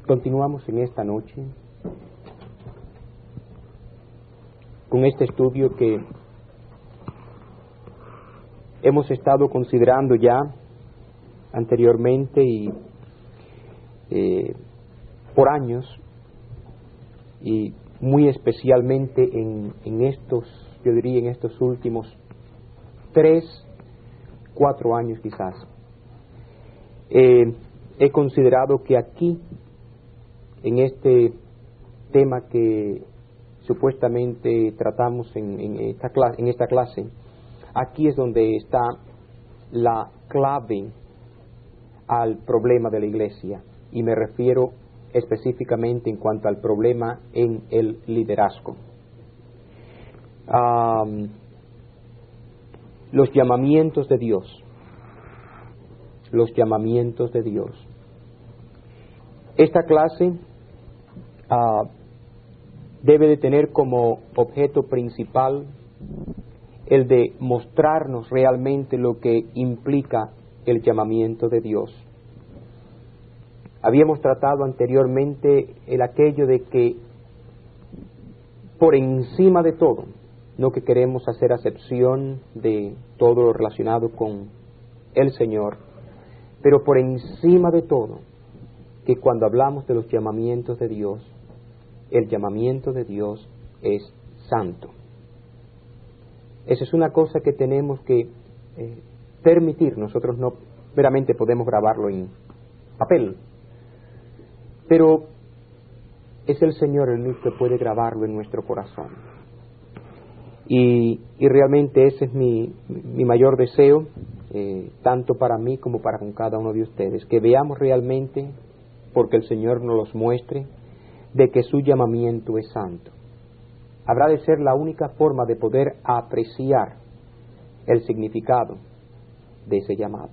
Continuamos en esta noche con este estudio que hemos estado considerando ya anteriormente y por años, y muy especialmente en estos, yo diría en estos últimos 3, 4 años quizás. He considerado que aquí, en este tema que supuestamente tratamos en esta clase, aquí es donde está la clave al problema de la iglesia, y me refiero específicamente en cuanto al problema en el liderazgo. Los llamamientos de Dios. Los llamamientos de Dios. Esta clase debe de tener como objeto principal el de mostrarnos realmente lo que implica el llamamiento de Dios. Habíamos tratado anteriormente aquello de que por encima de todo, no que queremos hacer acepción de todo lo relacionado con el Señor, pero por encima de todo, que cuando hablamos de los llamamientos de Dios, el llamamiento de Dios es santo. Esa es una cosa que tenemos que permitir. Nosotros no meramente podemos grabarlo en papel, pero es el Señor el único que puede grabarlo en nuestro corazón. Y realmente ese es mi mayor deseo, tanto para mí como para con cada uno de ustedes, que veamos realmente, porque el Señor nos los muestre, de que su llamamiento es santo. Habrá de ser la única forma de poder apreciar el significado de ese llamado.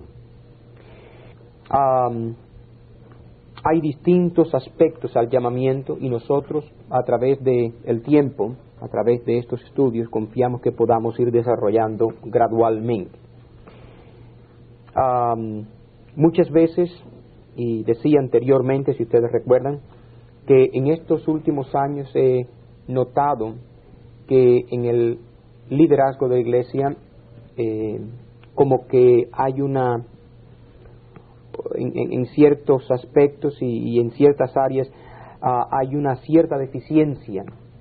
Hay distintos aspectos al llamamiento, y nosotros a través del tiempo, a través de estos estudios, confiamos que podamos ir desarrollando gradualmente. Muchas veces, y decía anteriormente, si ustedes recuerdan, que en estos últimos años he notado que en el liderazgo de la iglesia como que hay en ciertos aspectos y en ciertas áreas hay una cierta deficiencia,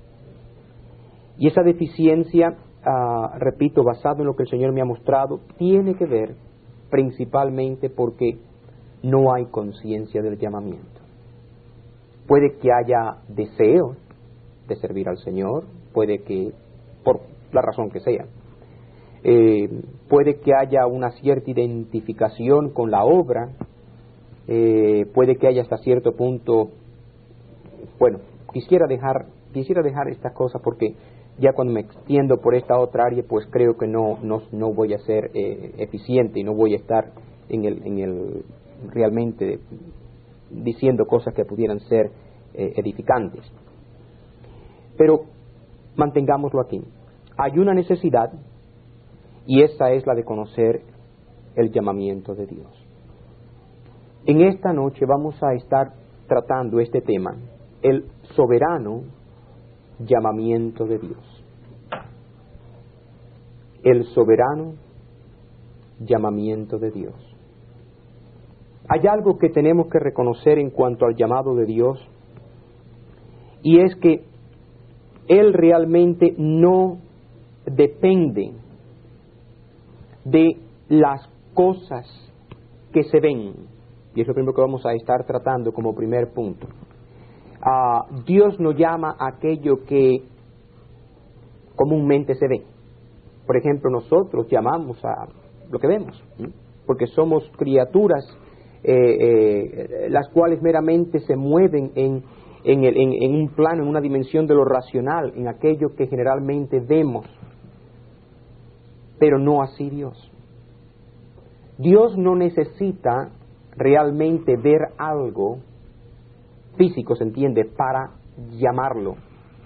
y esa deficiencia, repito, basado en lo que el Señor me ha mostrado, tiene que ver principalmente porque no hay conciencia del llamamiento. Puede que haya deseo de servir al Señor, puede que, por la razón que sea, puede que haya una cierta identificación con la obra, puede que haya hasta cierto punto, bueno, quisiera dejar estas cosas porque ya cuando me extiendo por esta otra área, pues creo que no voy a ser eficiente y no voy a estar realmente diciendo cosas que pudieran ser edificantes. Pero mantengámoslo aquí. Hay una necesidad, y esa es la de conocer el llamamiento de Dios. En esta noche vamos a estar tratando este tema, el soberano llamamiento de Dios. El soberano llamamiento de Dios. Hay algo que tenemos que reconocer en cuanto al llamado de Dios, y es que Él realmente no depende de las cosas que se ven, y es lo primero que vamos a estar tratando como primer punto. Dios no llama a aquello que comúnmente se ve. Por ejemplo, nosotros llamamos a lo que vemos, porque somos criaturas las cuales meramente se mueven en un plano, en una dimensión de lo racional, en aquello que generalmente vemos, pero no así Dios. Dios no necesita realmente ver algo físico, se entiende, para llamarlo.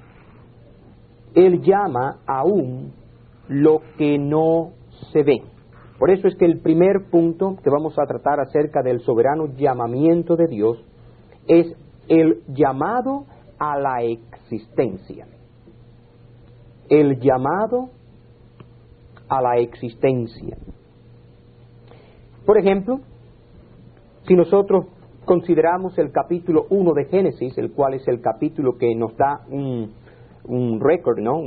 Él llama aún lo que no se ve. Por eso es que el primer punto que vamos a tratar acerca del soberano llamamiento de Dios es el llamado a la existencia. El llamado a la existencia. Por ejemplo, si nosotros consideramos el capítulo 1 de Génesis, el cual es el capítulo que nos da un récord, ¿no?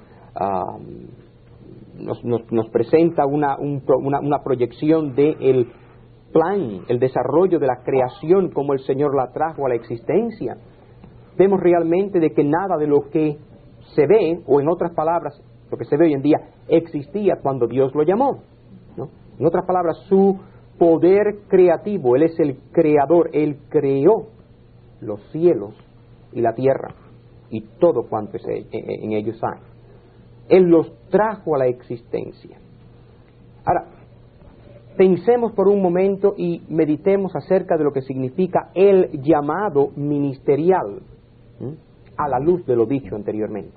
Nos presenta una proyección del plan, el desarrollo de la creación, como el Señor la trajo a la existencia. Vemos realmente de que nada de lo que se ve, o en otras palabras, lo que se ve hoy en día, existía cuando Dios lo llamó, ¿no? En otras palabras, su poder creativo, Él es el creador, Él creó los cielos y la tierra y todo cuanto en ellos hay. Él los trajo a la existencia. Ahora, pensemos por un momento y meditemos acerca de lo que significa el llamado ministerial, a la luz de lo dicho anteriormente.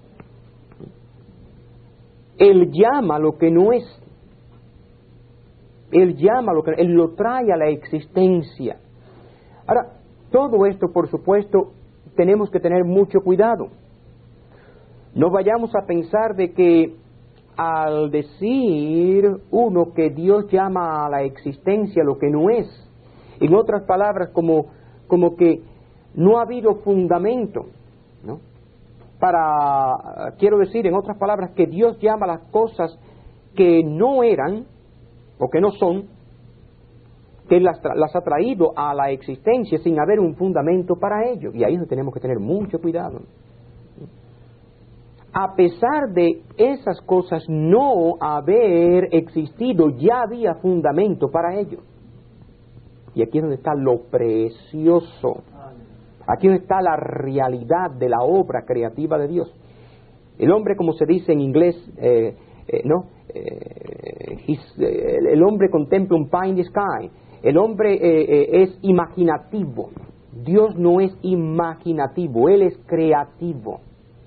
Él llama lo que no es. Él llama lo que Él lo trae a la existencia. Ahora, todo esto, por supuesto, tenemos que tener mucho cuidado. No vayamos a pensar de que al decir uno que Dios llama a la existencia lo que no es, en otras palabras, como que no ha habido fundamento, ¿no? Quiero decir, en otras palabras, que Dios llama las cosas que no eran o que no son, que las ha traído a la existencia sin haber un fundamento para ello. Y ahí es donde tenemos que tener mucho cuidado. A pesar de esas cosas no haber existido, ya había fundamento para ello. Y aquí es donde está lo precioso. Aquí es donde está la realidad de la obra creativa de Dios. El hombre, como se dice en inglés, el hombre contempla un pie in the sky. El hombre es imaginativo. Dios no es imaginativo, Él es creativo.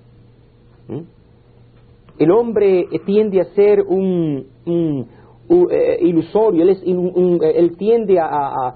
El hombre tiende a ser un ilusorio, él tiende a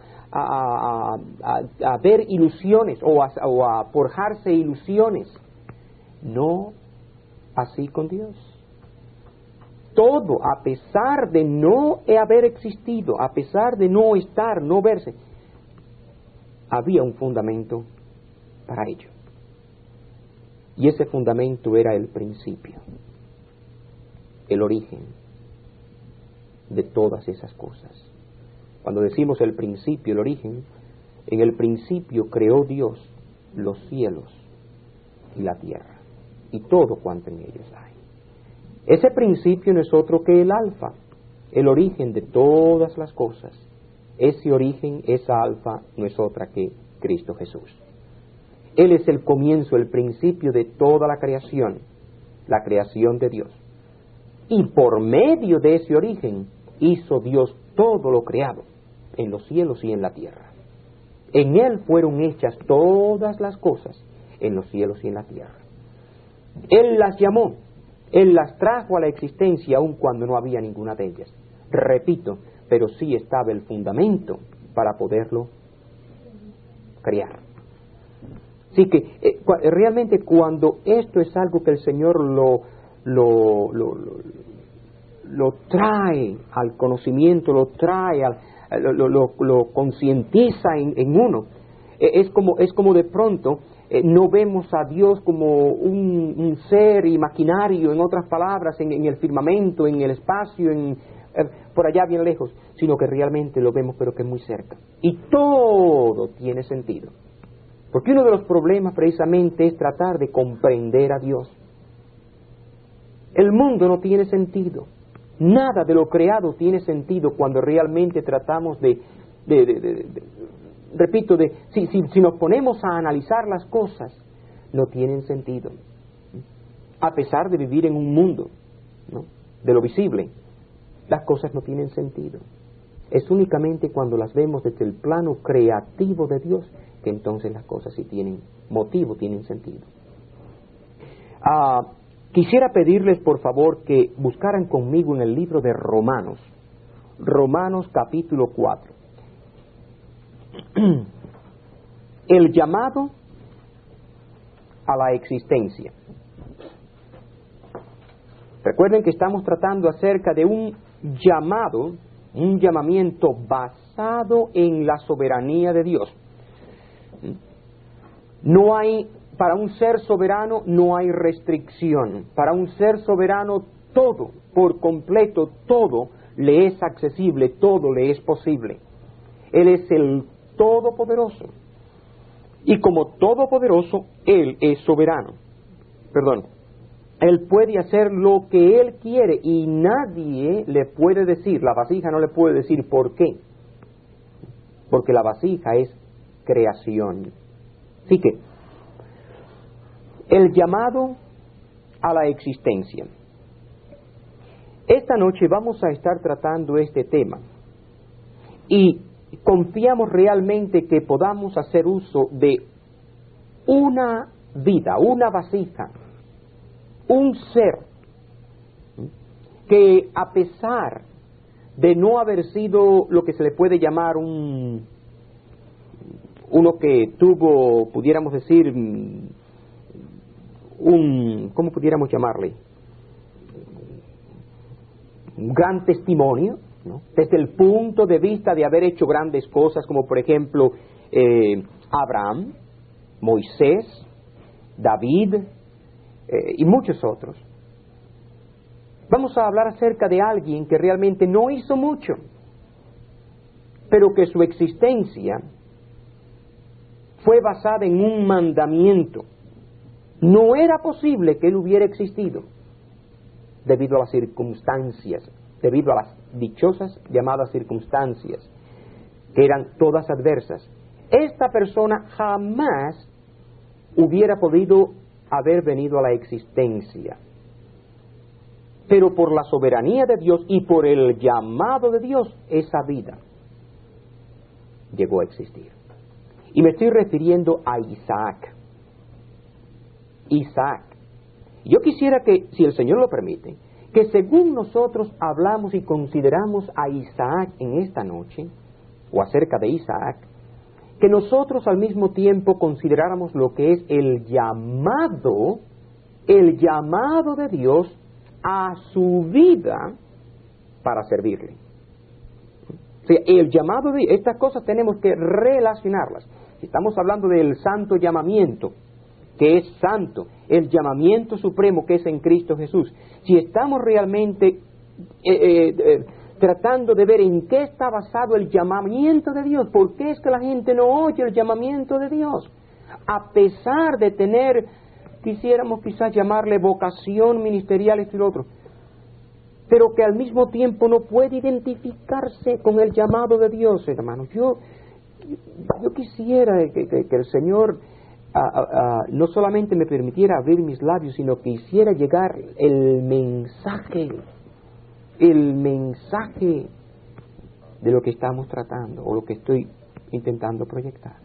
ver ilusiones o a forjarse ilusiones. No así con Dios. Todo, a pesar de no haber existido, a pesar de no estar, no verse, había un fundamento para ello. Y ese fundamento era el principio, el origen de todas esas cosas. Cuando decimos el principio, el origen, en el principio creó Dios los cielos y la tierra y todo cuanto en ellos hay. Ese principio no es otro que el alfa, el origen de todas las cosas. Ese origen, esa alfa, no es otra que Cristo Jesús. Él es el comienzo, el principio de toda la creación de Dios. Y por medio de ese origen hizo Dios todo lo creado en los cielos y en la tierra. En Él fueron hechas todas las cosas en los cielos y en la tierra. Él las llamó, Él las trajo a la existencia aun cuando no había ninguna de ellas. Repito, pero sí estaba el fundamento para poderlo crear. Así que realmente cuando esto es algo que el Señor lo trae al conocimiento, lo trae, lo concientiza en uno, es como de pronto no vemos a Dios como un ser imaginario, en otras palabras, en el firmamento, en el espacio, por allá bien lejos, sino que realmente lo vemos pero que es muy cerca. Y todo tiene sentido. Porque uno de los problemas precisamente es tratar de comprender a Dios. El mundo no tiene sentido. Nada de lo creado tiene sentido cuando realmente tratamos si nos ponemos a analizar las cosas, no tienen sentido. A pesar de vivir en un mundo, ¿no?, de lo visible, las cosas no tienen sentido. Es únicamente cuando las vemos desde el plano creativo de Dios que entonces las cosas sí tienen motivo, tienen sentido. Quisiera pedirles por favor que buscaran conmigo en el libro de Romanos, Romanos capítulo 4. el llamado a la existencia. Recuerden que estamos tratando acerca de un llamado, un llamamiento basado en la soberanía de Dios. No hay, para un ser soberano no hay restricción. Para un ser soberano todo, por completo, todo le es accesible, todo le es posible. Él es el Todopoderoso. Y como Todopoderoso, Él es soberano. Él puede hacer lo que Él quiere y nadie le puede decir, la vasija no le puede decir por qué. Porque la vasija es creación. Así que, el llamado a la existencia. Esta noche vamos a estar tratando este tema y confiamos realmente que podamos hacer uso de una vida, una vasija, un ser que a pesar de no haber sido lo que se le puede llamar uno que tuvo, pudiéramos decir, ¿cómo pudiéramos llamarle? Un gran testimonio, ¿no? Desde el punto de vista de haber hecho grandes cosas, como por ejemplo Abraham, Moisés, David y muchos otros. Vamos a hablar acerca de alguien que realmente no hizo mucho, pero que su existencia fue basada en un mandamiento. No era posible que él hubiera existido debido a las circunstancias, debido a las dichosas llamadas circunstancias, que eran todas adversas. Esta persona jamás hubiera podido haber venido a la existencia. Pero por la soberanía de Dios y por el llamado de Dios, esa vida llegó a existir. Y me estoy refiriendo a Isaac. Yo quisiera que, si el Señor lo permite, que según nosotros hablamos y consideramos a Isaac en esta noche, o acerca de Isaac, que nosotros al mismo tiempo consideráramos lo que es el llamado de Dios a su vida para servirle. O sea, el llamado de estas cosas tenemos que relacionarlas. Si estamos hablando del santo llamamiento, que es santo, el llamamiento supremo que es en Cristo Jesús, si estamos realmente tratando de ver en qué está basado el llamamiento de Dios, por qué es que la gente no oye el llamamiento de Dios, a pesar de tener, quisiéramos quizás llamarle vocación ministerial, esto y lo otro, pero que al mismo tiempo no puede identificarse con el llamado de Dios, hermanos. Yo quisiera que el Señor no solamente me permitiera abrir mis labios, sino que hiciera llegar el mensaje de lo que estamos tratando o lo que estoy intentando proyectar.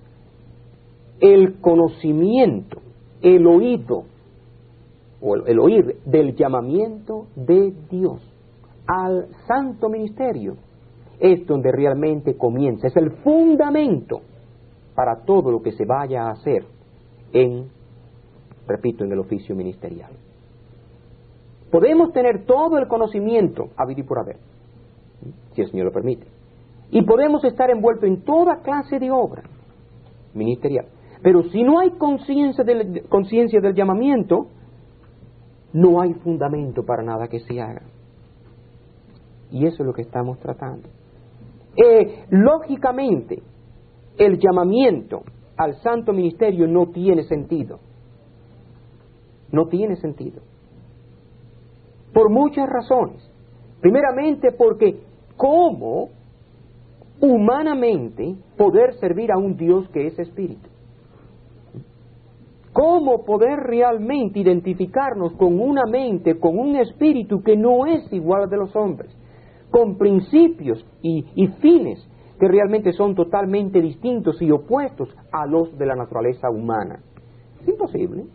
El conocimiento, el oído o el oír del llamamiento de Dios al santo ministerio es donde realmente comienza, es el fundamento para todo lo que se vaya a hacer en el oficio ministerial. Podemos tener todo el conocimiento habido y por haber, si el Señor lo permite, y podemos estar envueltos en toda clase de obra ministerial, pero si no hay conciencia del llamamiento, no hay fundamento para nada que se haga. Y eso es lo que estamos tratando. Lógicamente, el llamamiento al santo ministerio no tiene sentido. No tiene sentido. Por muchas razones. Primeramente porque ¿cómo humanamente poder servir a un Dios que es espíritu? ¿Cómo poder realmente identificarnos con una mente, con un espíritu que no es igual al de los hombres? Con principios y fines que realmente son totalmente distintos y opuestos a los de la naturaleza humana. Es imposible.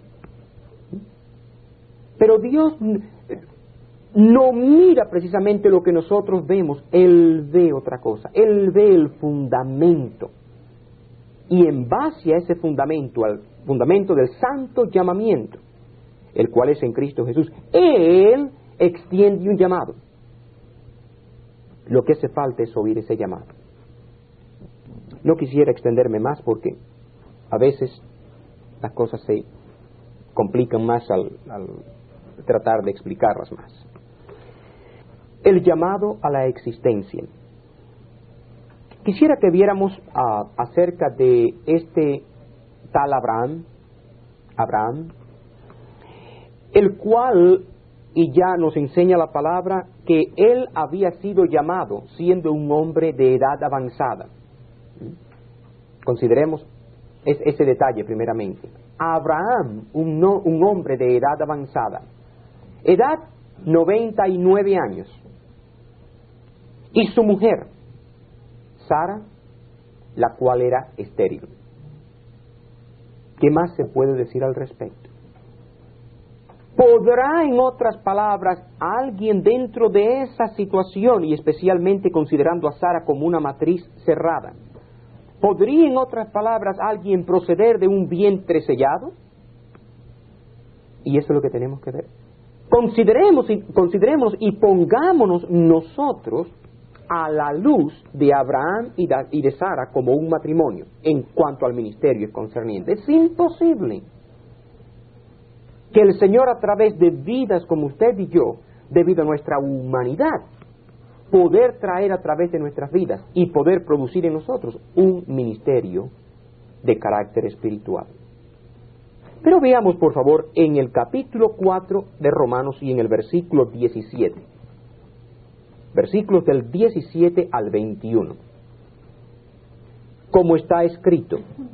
Pero Dios no mira precisamente lo que nosotros vemos, Él ve otra cosa, Él ve el fundamento y en base a ese fundamento, al fundamento del santo llamamiento, el cual es en Cristo Jesús, Él extiende un llamado. Lo que hace falta es oír ese llamado. No quisiera extenderme más porque a veces las cosas se complican más al tratar de explicarlas más. El llamado a la existencia. Quisiera que viéramos acerca de este tal Abraham, el cual, y ya nos enseña la palabra, que él había sido llamado siendo un hombre de edad avanzada. Consideremos ese detalle primeramente. Abraham, un hombre de edad avanzada, edad 99 años, y su mujer, Sara, la cual era estéril. ¿Qué más se puede decir al respecto? ¿Podrá, en otras palabras, alguien dentro de esa situación, y especialmente considerando a Sara como una matriz cerrada, ¿podría, en otras palabras, alguien proceder de un vientre sellado? Y eso es lo que tenemos que ver. Consideremos y pongámonos nosotros a la luz de Abraham y de Sara como un matrimonio en cuanto al ministerio es concerniente. Es imposible que el Señor, a través de vidas como usted y yo, debido a nuestra humanidad, poder traer a través de nuestras vidas y poder producir en nosotros un ministerio de carácter espiritual. Pero veamos, por favor, en el capítulo 4 de Romanos y en el versículo 17. Versículos del 17 al 21. Como está escrito: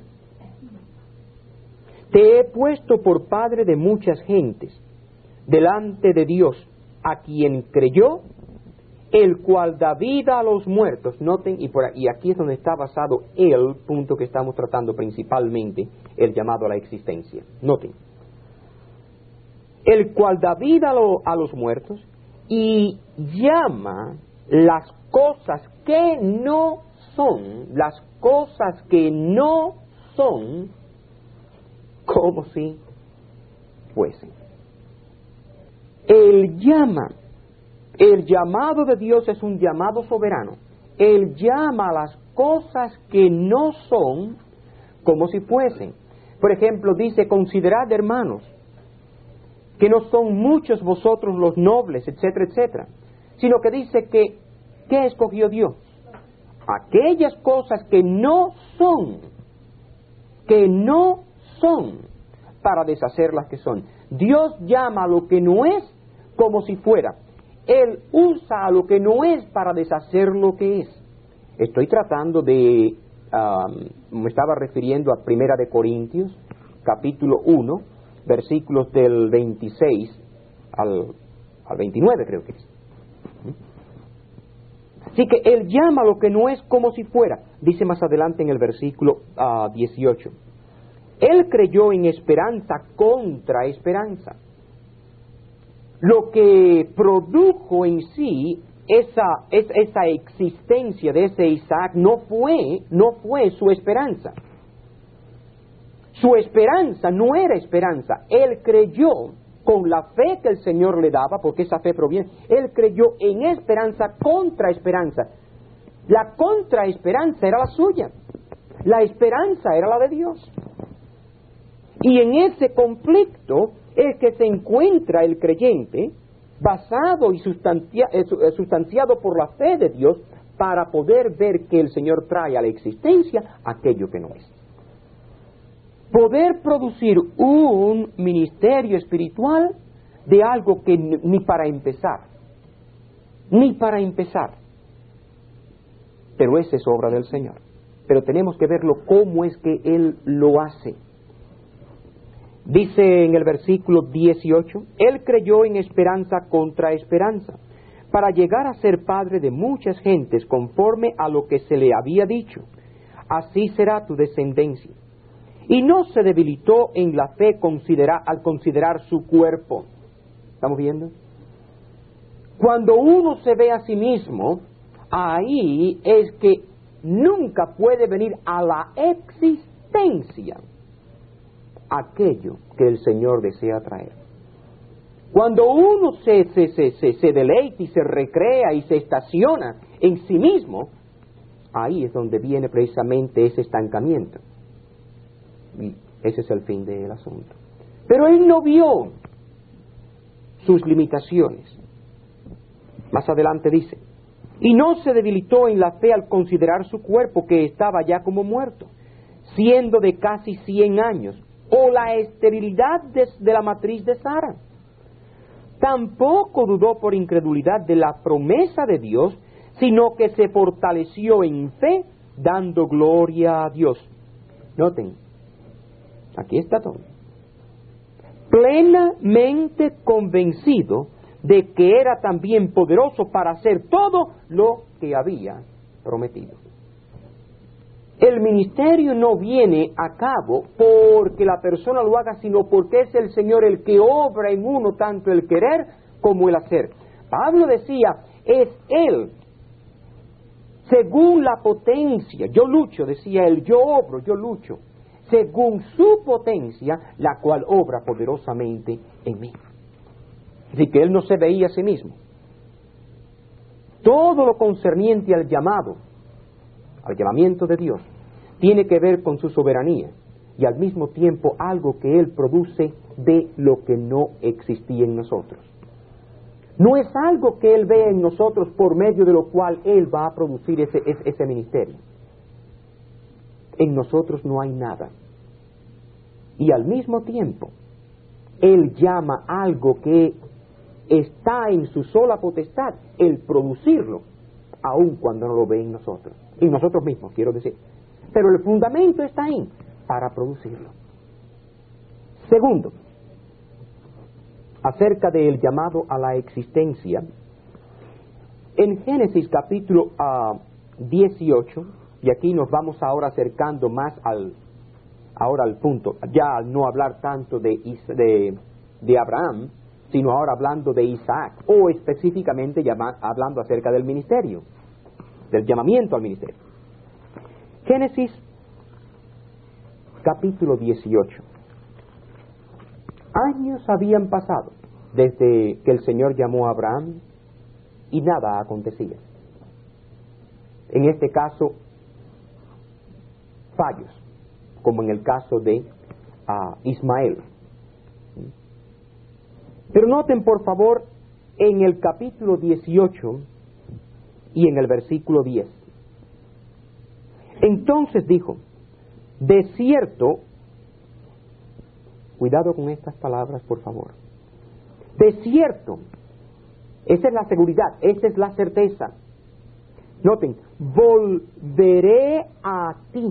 te he puesto por padre de muchas gentes, delante de Dios, a quien creyó, el cual da vida a los muertos. Noten, y aquí es donde está basado el punto que estamos tratando principalmente, el llamado a la existencia. Noten. El cual da vida a los muertos y llama las cosas que no son, como si fuesen. El llamado de Dios es un llamado soberano. Él llama a las cosas que no son como si fuesen. Por ejemplo, dice: considerad, hermanos, que no son muchos vosotros los nobles, etcétera, etcétera, sino que dice que, ¿qué escogió Dios? Aquellas cosas que no son, para deshacer las que son. Dios llama a lo que no es como si fuera. Él usa a lo que no es para deshacer lo que es. Estoy tratando de, me estaba refiriendo a 1 de Corintios, capítulo 1, versículos del 26 al 29, creo que es. Así que Él llama a lo que no es como si fuera. Dice más adelante en el versículo 18. Él creyó en esperanza contra esperanza. Lo que produjo en sí esa existencia de ese Isaac no fue su esperanza. Su esperanza no era esperanza. Él creyó con la fe que el Señor le daba, porque esa fe proviene. Él creyó en esperanza contra esperanza. La contraesperanza era la suya. La esperanza era la de Dios. Y en ese conflicto es que se encuentra el creyente, basado y sustanciado por la fe de Dios, para poder ver que el Señor trae a la existencia aquello que no es. Poder producir un ministerio espiritual de algo que ni para empezar. Pero esa es obra del Señor. Pero tenemos que verlo cómo es que Él lo hace. Dice en el versículo 18, Él creyó en esperanza contra esperanza, para llegar a ser padre de muchas gentes conforme a lo que se le había dicho. Así será tu descendencia. Y no se debilitó en la fe al considerar su cuerpo. ¿Estamos viendo? Cuando uno se ve a sí mismo, ahí es que nunca puede venir a la existencia aquello que el Señor desea traer. Cuando uno se deleita y se recrea y se estaciona en sí mismo, ahí es donde viene precisamente ese estancamiento. Y ese es el fin del asunto. Pero él no vio sus limitaciones. Más adelante dice, y no se debilitó en la fe al considerar su cuerpo, que estaba ya como muerto, siendo de casi 100 años, o la esterilidad de la matriz de Sara. Tampoco dudó por incredulidad de la promesa de Dios, sino que se fortaleció en fe, dando gloria a Dios. Noten, aquí está todo. Plenamente convencido de que era también poderoso para hacer todo lo que había prometido. El ministerio no viene a cabo porque la persona lo haga, sino porque es el Señor el que obra en uno tanto el querer como el hacer. Pablo decía, es Él, según la potencia, yo lucho, decía él, yo obro, yo lucho, según su potencia, la cual obra poderosamente en mí. Así que él no se veía a sí mismo. Todo lo concerniente al llamamiento de Dios, tiene que ver con su soberanía y al mismo tiempo algo que Él produce de lo que no existía en nosotros. No es algo que Él ve en nosotros por medio de lo cual Él va a producir ese ministerio. En nosotros no hay nada. Y al mismo tiempo, Él llama algo que está en su sola potestad, el producirlo, aun cuando no lo ve en nosotros. En nosotros mismos, quiero decir. Pero el fundamento está ahí para producirlo. Segundo, acerca del llamado a la existencia, en Génesis capítulo 18, y aquí nos vamos ahora acercando más al punto, ya al no hablar tanto de Abraham, sino ahora hablando de Isaac, o específicamente hablando acerca del ministerio, del llamamiento al ministerio. Génesis capítulo 18. Años habían pasado desde que el Señor llamó a Abraham y nada acontecía. En este caso, fallos, como en el caso de Ismael. Pero noten por favor en el capítulo 18 y en el versículo 10. Entonces dijo, de cierto, cuidado con estas palabras por favor, de cierto, esa es la seguridad, esa es la certeza. Noten, volveré a ti,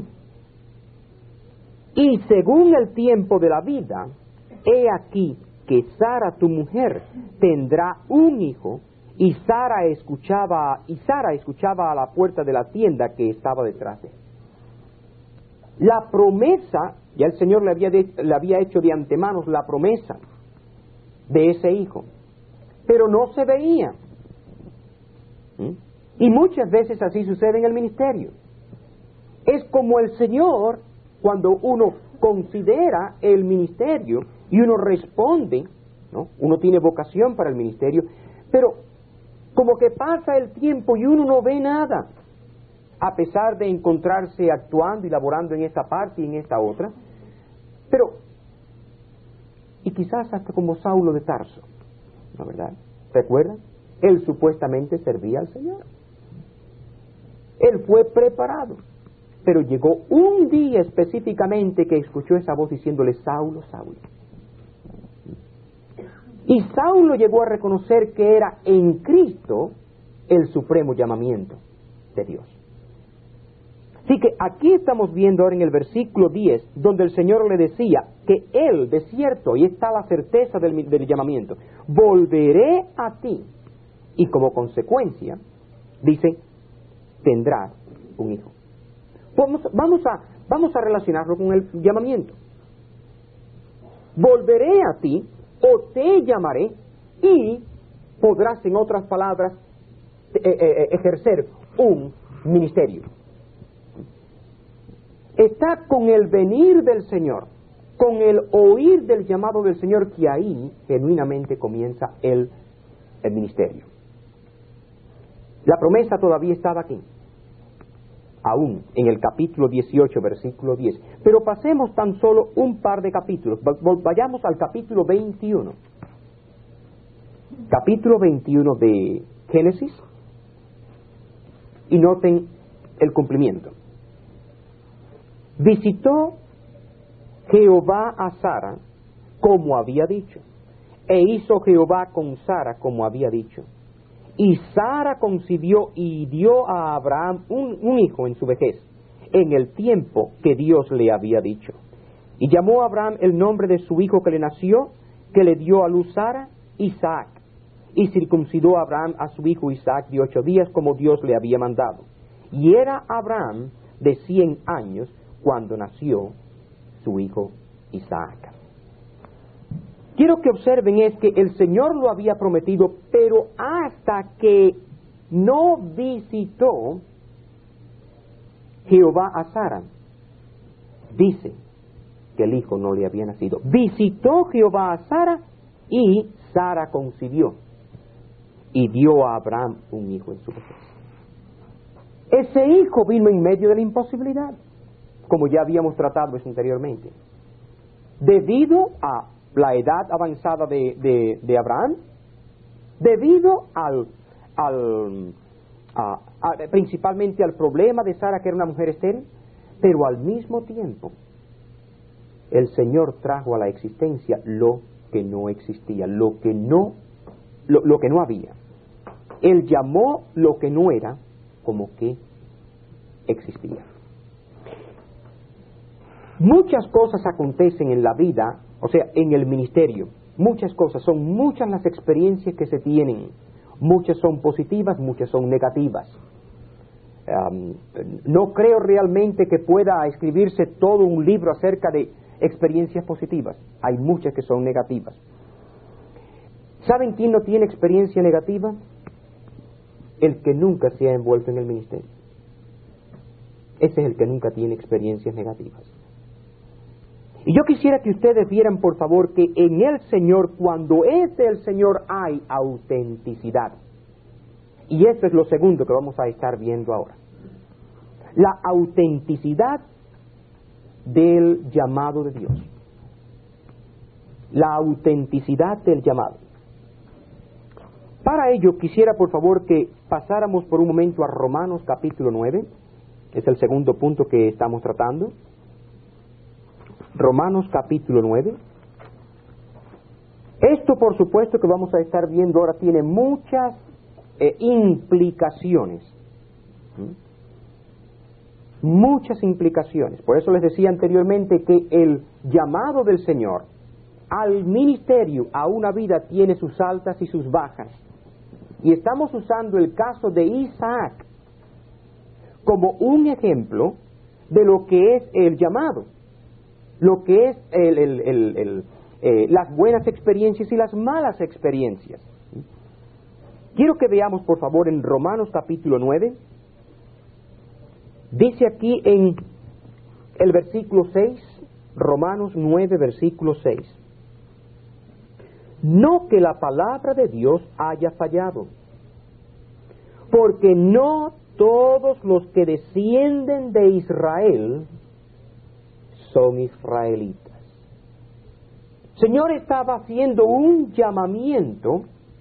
y según el tiempo de la vida, he aquí que Sara tu mujer tendrá un hijo, y Sara escuchaba a la puerta de la tienda que estaba detrás de él. La promesa, ya el Señor le había hecho de antemano la promesa de ese hijo, pero no se veía. Y muchas veces así sucede en el ministerio. Es como el Señor, cuando uno considera el ministerio y uno responde, ¿no? Uno tiene vocación para el ministerio, pero como que pasa el tiempo y uno no ve nada, a pesar de encontrarse actuando y laborando en esta parte y en esta otra. Pero, y quizás hasta como Saulo de Tarso, ¿no verdad? ¿Recuerdan? Él supuestamente servía al Señor. Él fue preparado, pero llegó un día específicamente que escuchó esa voz diciéndole, Saulo, Saulo. Y Saulo llegó a reconocer que era en Cristo el supremo llamamiento de Dios. Así que aquí estamos viendo ahora en el versículo 10, donde el Señor le decía que Él, de cierto, y está la certeza del llamamiento, volveré a ti. Y como consecuencia, dice, tendrás un hijo. Vamos a relacionarlo con el llamamiento. Volveré a ti, o te llamaré, y podrás, en otras palabras, ejercer un ministerio. está con el venir del Señor, con el oír del llamado del Señor, que ahí genuinamente comienza el ministerio. La promesa todavía estaba aquí, aún en el capítulo 18, versículo 10. Pero pasemos tan solo un par de capítulos. Vayamos al capítulo 21. Capítulo 21 de Génesis. Y noten el cumplimiento. Visitó Jehová a Sara como había dicho, e hizo Jehová con Sara como había dicho. Y Sara concibió y dio a Abraham un hijo en su vejez, en el tiempo que Dios le había dicho. Y llamó a Abraham el nombre de su hijo que le nació, que le dio a luz Sara, Isaac. Y circuncidó a Abraham a su hijo Isaac de 8 días, como Dios le había mandado. Y era Abraham de 100 años cuando nació su hijo Isaac. Quiero que observen es que el Señor lo había prometido, pero hasta que no visitó Jehová a Sara, dice que el hijo no le había nacido. Visitó Jehová a Sara y Sara concibió y dio a Abraham un hijo en su vejez. Ese hijo vino en medio de la imposibilidad, como ya habíamos tratado eso anteriormente, debido a la edad avanzada de Abraham, debido principalmente al problema de Sara, que era una mujer estéril, pero al mismo tiempo el Señor trajo a la existencia lo que no existía, lo que no había. Él llamó lo que no era como que existía. Muchas cosas acontecen en la vida, o sea, en el ministerio. Muchas cosas, son muchas las experiencias que se tienen. Muchas son positivas, muchas son negativas. No creo realmente que pueda escribirse todo un libro acerca de experiencias positivas. Hay muchas que son negativas. ¿Saben quién no tiene experiencia negativa? El que nunca se ha envuelto en el ministerio. Ese es el que nunca tiene experiencias negativas. Y yo quisiera que ustedes vieran, por favor, que en el Señor, cuando es del Señor, hay autenticidad. Y eso es lo segundo que vamos a estar viendo ahora. La autenticidad del llamado de Dios. La autenticidad del llamado. Para ello quisiera, por favor, que pasáramos por un momento a Romanos capítulo 9. Es el segundo punto que estamos tratando. Romanos capítulo 9. Esto, por supuesto, que vamos a estar viendo ahora tiene muchas implicaciones. Muchas implicaciones. Por eso les decía anteriormente que el llamado del Señor al ministerio, a una vida, tiene sus altas y sus bajas. Y estamos usando el caso de Isaac como un ejemplo de lo que es el llamado, lo que es las buenas experiencias y las malas experiencias. Quiero que veamos, por favor, en Romanos capítulo 9. Dice aquí en el versículo 6, Romanos 9, versículo 6. No que la palabra de Dios haya fallado, porque no todos los que descienden de Israel son israelitas. El Señor estaba haciendo un llamamiento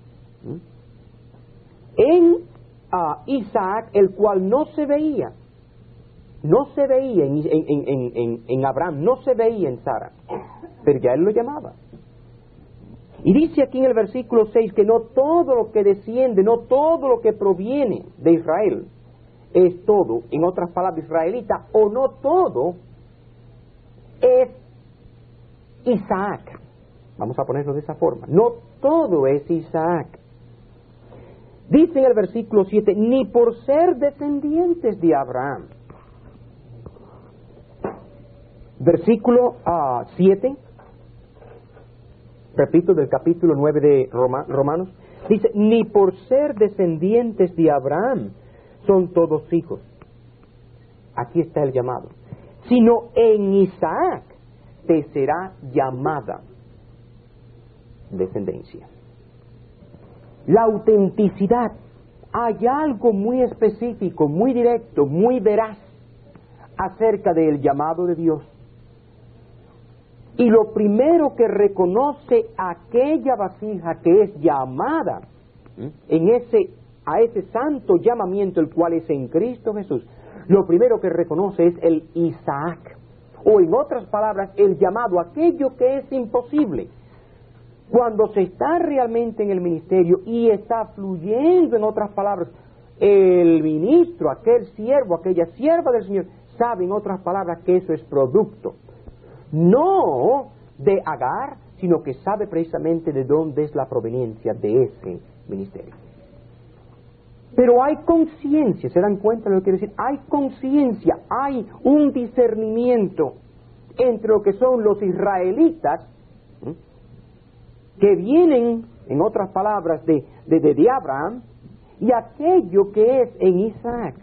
en Isaac, el cual no se veía. No se veía en Abraham, no se veía en Sara, pero ya él lo llamaba. Y dice aquí en el versículo 6 que no todo lo que desciende, no todo lo que proviene de Israel es todo, en otras palabras, israelita, o no todo es Isaac. Vamos a ponerlo de esa forma. No todo es Isaac. Dice en el versículo 7, ni por ser descendientes de Abraham. Versículo 7, repito, del capítulo 9 de Romanos, dice, ni por ser descendientes de Abraham son todos hijos. Aquí está el llamado. sino en Isaac te será llamada descendencia. La autenticidad, hay algo muy específico, muy directo, muy veraz acerca del llamado de Dios. Y lo primero que reconoce aquella vasija que es llamada a ese santo llamamiento, el cual es en Cristo Jesús, lo primero que reconoce es el Isaac, o en otras palabras, el llamado, aquello que es imposible. Cuando se está realmente en el ministerio y está fluyendo, en otras palabras, el ministro, aquel siervo, aquella sierva del Señor, sabe en otras palabras que eso es producto, no de Agar, sino que sabe precisamente de dónde es la proveniencia de ese ministerio. Pero hay conciencia, ¿se dan cuenta de lo que quiero decir? Hay conciencia, hay un discernimiento entre lo que son los israelitas, que vienen, en otras palabras, de Abraham, y aquello que es en Isaac.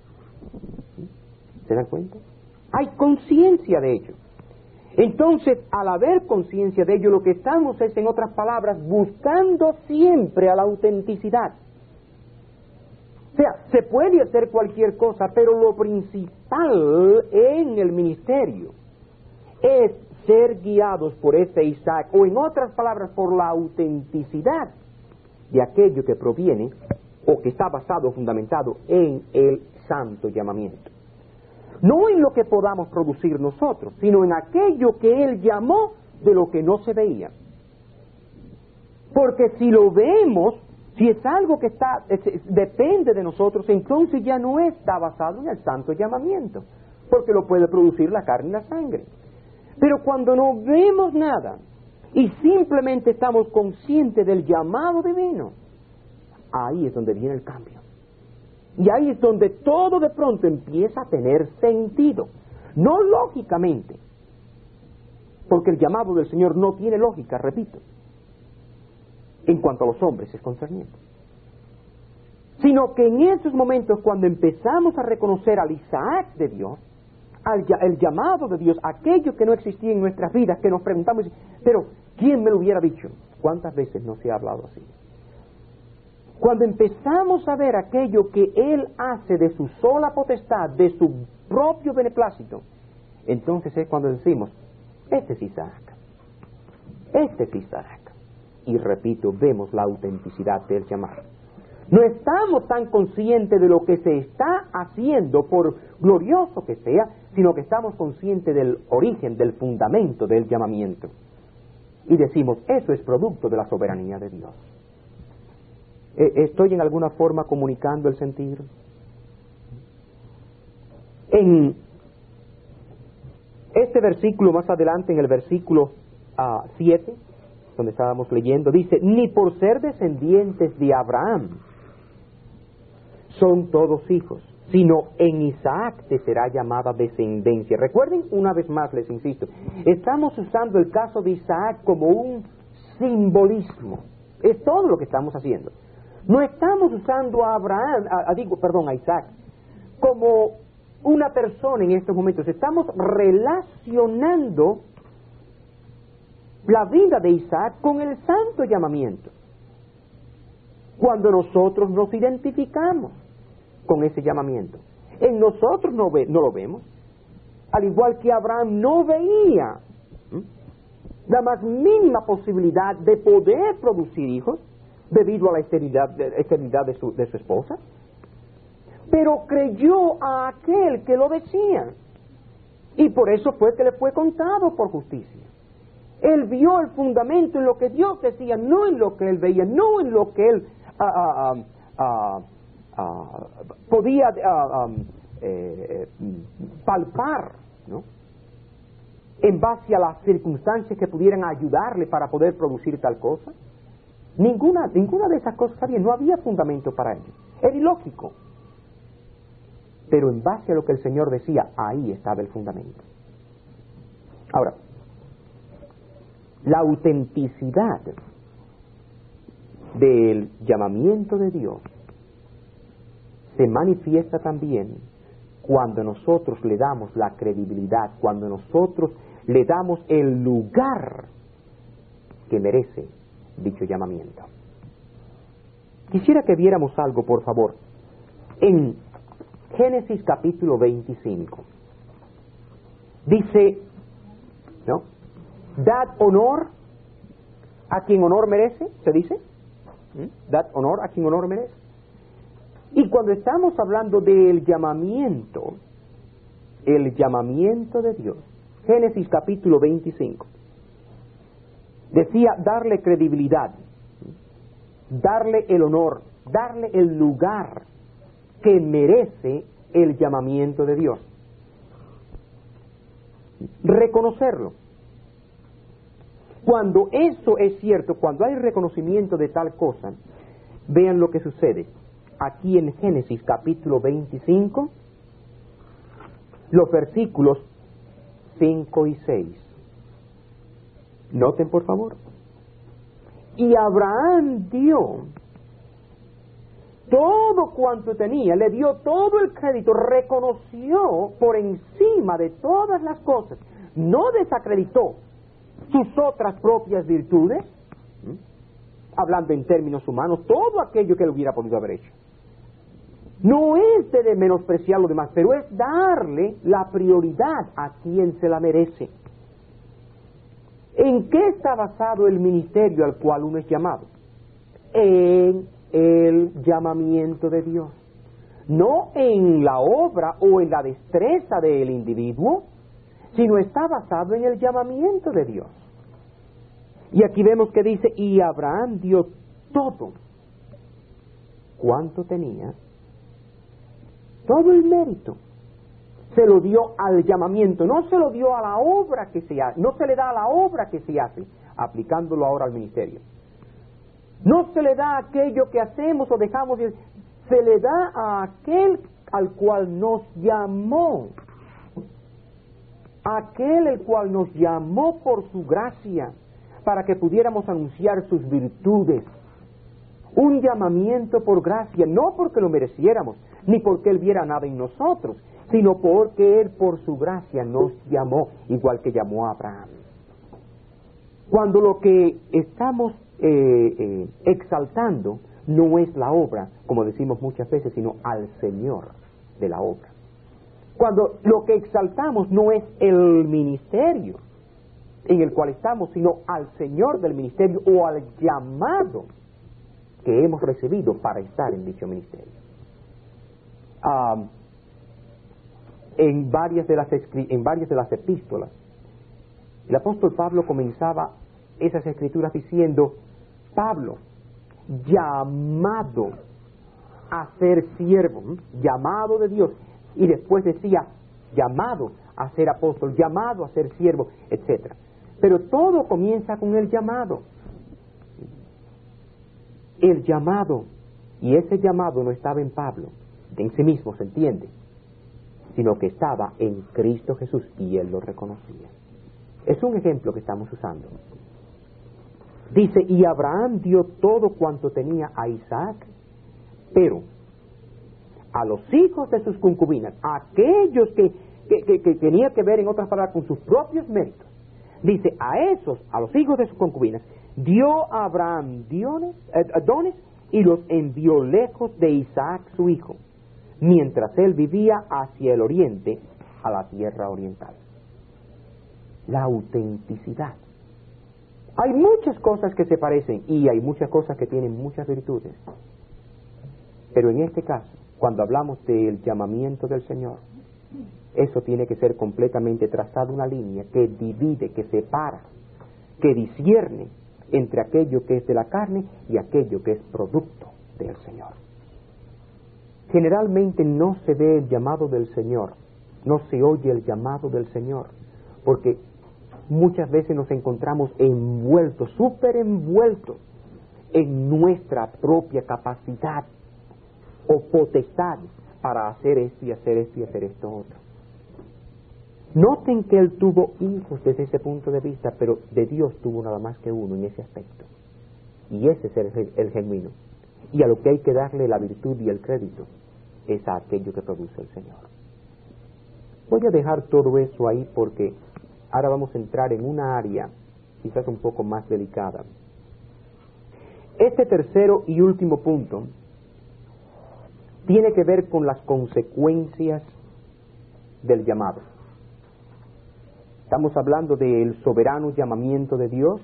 ¿Se dan cuenta? Hay conciencia de ello. Entonces, al haber conciencia de ello, lo que estamos es, en otras palabras, buscando siempre a la autenticidad. O sea, se puede hacer cualquier cosa, pero lo principal en el ministerio es ser guiados por ese Isaac, o en otras palabras, por la autenticidad de aquello que proviene o que está basado o fundamentado en el santo llamamiento. No en lo que podamos producir nosotros, sino en aquello que Él llamó de lo que no se veía. Porque si lo vemos, si es algo que depende de nosotros, entonces ya no está basado en el santo llamamiento, porque lo puede producir la carne y la sangre. Pero cuando no vemos nada y simplemente estamos conscientes del llamado divino, ahí es donde viene el cambio. Y ahí es donde todo de pronto empieza a tener sentido. No lógicamente, porque el llamado del Señor no tiene lógica, repito, en cuanto a los hombres es concerniente. Sino que en esos momentos, cuando empezamos a reconocer al Isaac de Dios, el llamado de Dios, aquello que no existía en nuestras vidas, que nos preguntamos, pero ¿quién me lo hubiera dicho? ¿Cuántas veces no se ha hablado así? Cuando empezamos a ver aquello que Él hace de su sola potestad, de su propio beneplácito, entonces es cuando decimos, este es Isaac, este es Isaac. Y repito, vemos la autenticidad del llamado. No estamos tan conscientes de lo que se está haciendo, por glorioso que sea, sino que estamos conscientes del origen, del fundamento del llamamiento. Y decimos, eso es producto de la soberanía de Dios. ¿Estoy en alguna forma comunicando el sentir? En este versículo más adelante, en el versículo 7, donde estábamos leyendo, dice, ni por ser descendientes de Abraham son todos hijos, sino en Isaac te será llamada descendencia. Recuerden, una vez más les insisto, estamos usando el caso de Isaac como un simbolismo. Es todo lo que estamos haciendo. No estamos usando a Isaac como una persona en estos momentos. Estamos relacionando la vida de Isaac con el santo llamamiento. Cuando nosotros nos identificamos con ese llamamiento, en nosotros no lo vemos, al igual que Abraham no veía la más mínima posibilidad de poder producir hijos debido a la esterilidad de su esposa, pero creyó a aquel que lo decía, y por eso fue que le fue contado por justicia. Él vio el fundamento en lo que Dios decía, no en lo que él veía, no en lo que él podía palpar, ¿no?, en base a las circunstancias que pudieran ayudarle para poder producir tal cosa. Ninguna de esas cosas había, no había fundamento para ello. Era ilógico. Pero en base a lo que el Señor decía, ahí estaba el fundamento. Ahora, la autenticidad del llamamiento de Dios se manifiesta también cuando nosotros le damos la credibilidad, cuando nosotros le damos el lugar que merece dicho llamamiento. Quisiera que viéramos algo, por favor, en Génesis capítulo 25. Dice, ¿no? Dad honor a quien honor merece, se dice. Dad honor a quien honor merece. Y cuando estamos hablando del llamamiento, el llamamiento de Dios, Génesis capítulo 25, decía darle credibilidad, darle el honor, darle el lugar que merece el llamamiento de Dios. Reconocerlo. Cuando eso es cierto, cuando hay reconocimiento de tal cosa, vean lo que sucede. Aquí en Génesis capítulo 25, los versículos 5 y 6. Noten por favor. Y Abraham dio todo cuanto tenía, le dio todo el crédito, reconoció por encima de todas las cosas, no desacreditó sus otras propias virtudes, hablando en términos humanos, todo aquello que él hubiera podido haber hecho. No es de menospreciar lo demás, pero es darle la prioridad a quien se la merece. ¿En qué está basado el ministerio al cual uno es llamado? En el llamamiento de Dios. No en la obra o en la destreza del individuo, sino está basado en el llamamiento de Dios. Y aquí vemos que dice, y Abraham dio todo. ¿Cuánto tenía? Todo el mérito. Se lo dio al llamamiento, no se lo dio a la obra que se hace, no se le da a la obra que se hace, aplicándolo ahora al ministerio. No se le da a aquello que hacemos o dejamos, se le da a aquel al cual nos llamó. Aquel el cual nos llamó por su gracia, para que pudiéramos anunciar sus virtudes. Un llamamiento por gracia, no porque lo mereciéramos, ni porque Él viera nada en nosotros, sino porque Él por su gracia nos llamó, igual que llamó a Abraham. Cuando lo que estamos exaltando no es la obra, como decimos muchas veces, sino al Señor de la obra. Cuando lo que exaltamos no es el ministerio en el cual estamos, sino al Señor del ministerio o al llamado que hemos recibido para estar en dicho ministerio. En varias de las epístolas, el apóstol Pablo comenzaba esas escrituras diciendo, Pablo, llamado a ser siervo, llamado de Dios, y después decía, llamado a ser apóstol, llamado a ser siervo, etc. Pero todo comienza con el llamado. El llamado, y ese llamado no estaba en Pablo, en sí mismo, se entiende, sino que estaba en Cristo Jesús y él lo reconocía. Es un ejemplo que estamos usando. Dice, y Abraham dio todo cuanto tenía a Isaac, pero a los hijos de sus concubinas, aquellos que tenía que ver, en otras palabras, con sus propios méritos, dice, a los hijos de sus concubinas, dio a Abraham dones y los envió lejos de Isaac su hijo, mientras él vivía hacia el oriente, a la tierra oriental. La autenticidad. Hay muchas cosas que se parecen y hay muchas cosas que tienen muchas virtudes. Pero en este caso, cuando hablamos del llamamiento del Señor, eso tiene que ser completamente trazada una línea que divide, que separa, que discierne entre aquello que es de la carne y aquello que es producto del Señor. Generalmente no se ve el llamado del Señor, no se oye el llamado del Señor, porque muchas veces nos encontramos envueltos, súper envueltos en nuestra propia capacidad o potestad para hacer esto y hacer esto y hacer esto otro. Noten que él tuvo hijos desde ese punto de vista, pero de Dios tuvo nada más que uno en ese aspecto. Y ese es el genuino. Y a lo que hay que darle la virtud y el crédito es a aquello que produce el Señor. Voy a dejar todo eso ahí porque ahora vamos a entrar en una área quizás un poco más delicada. Este tercero y último punto tiene que ver con las consecuencias del llamado. Estamos hablando del soberano llamamiento de Dios.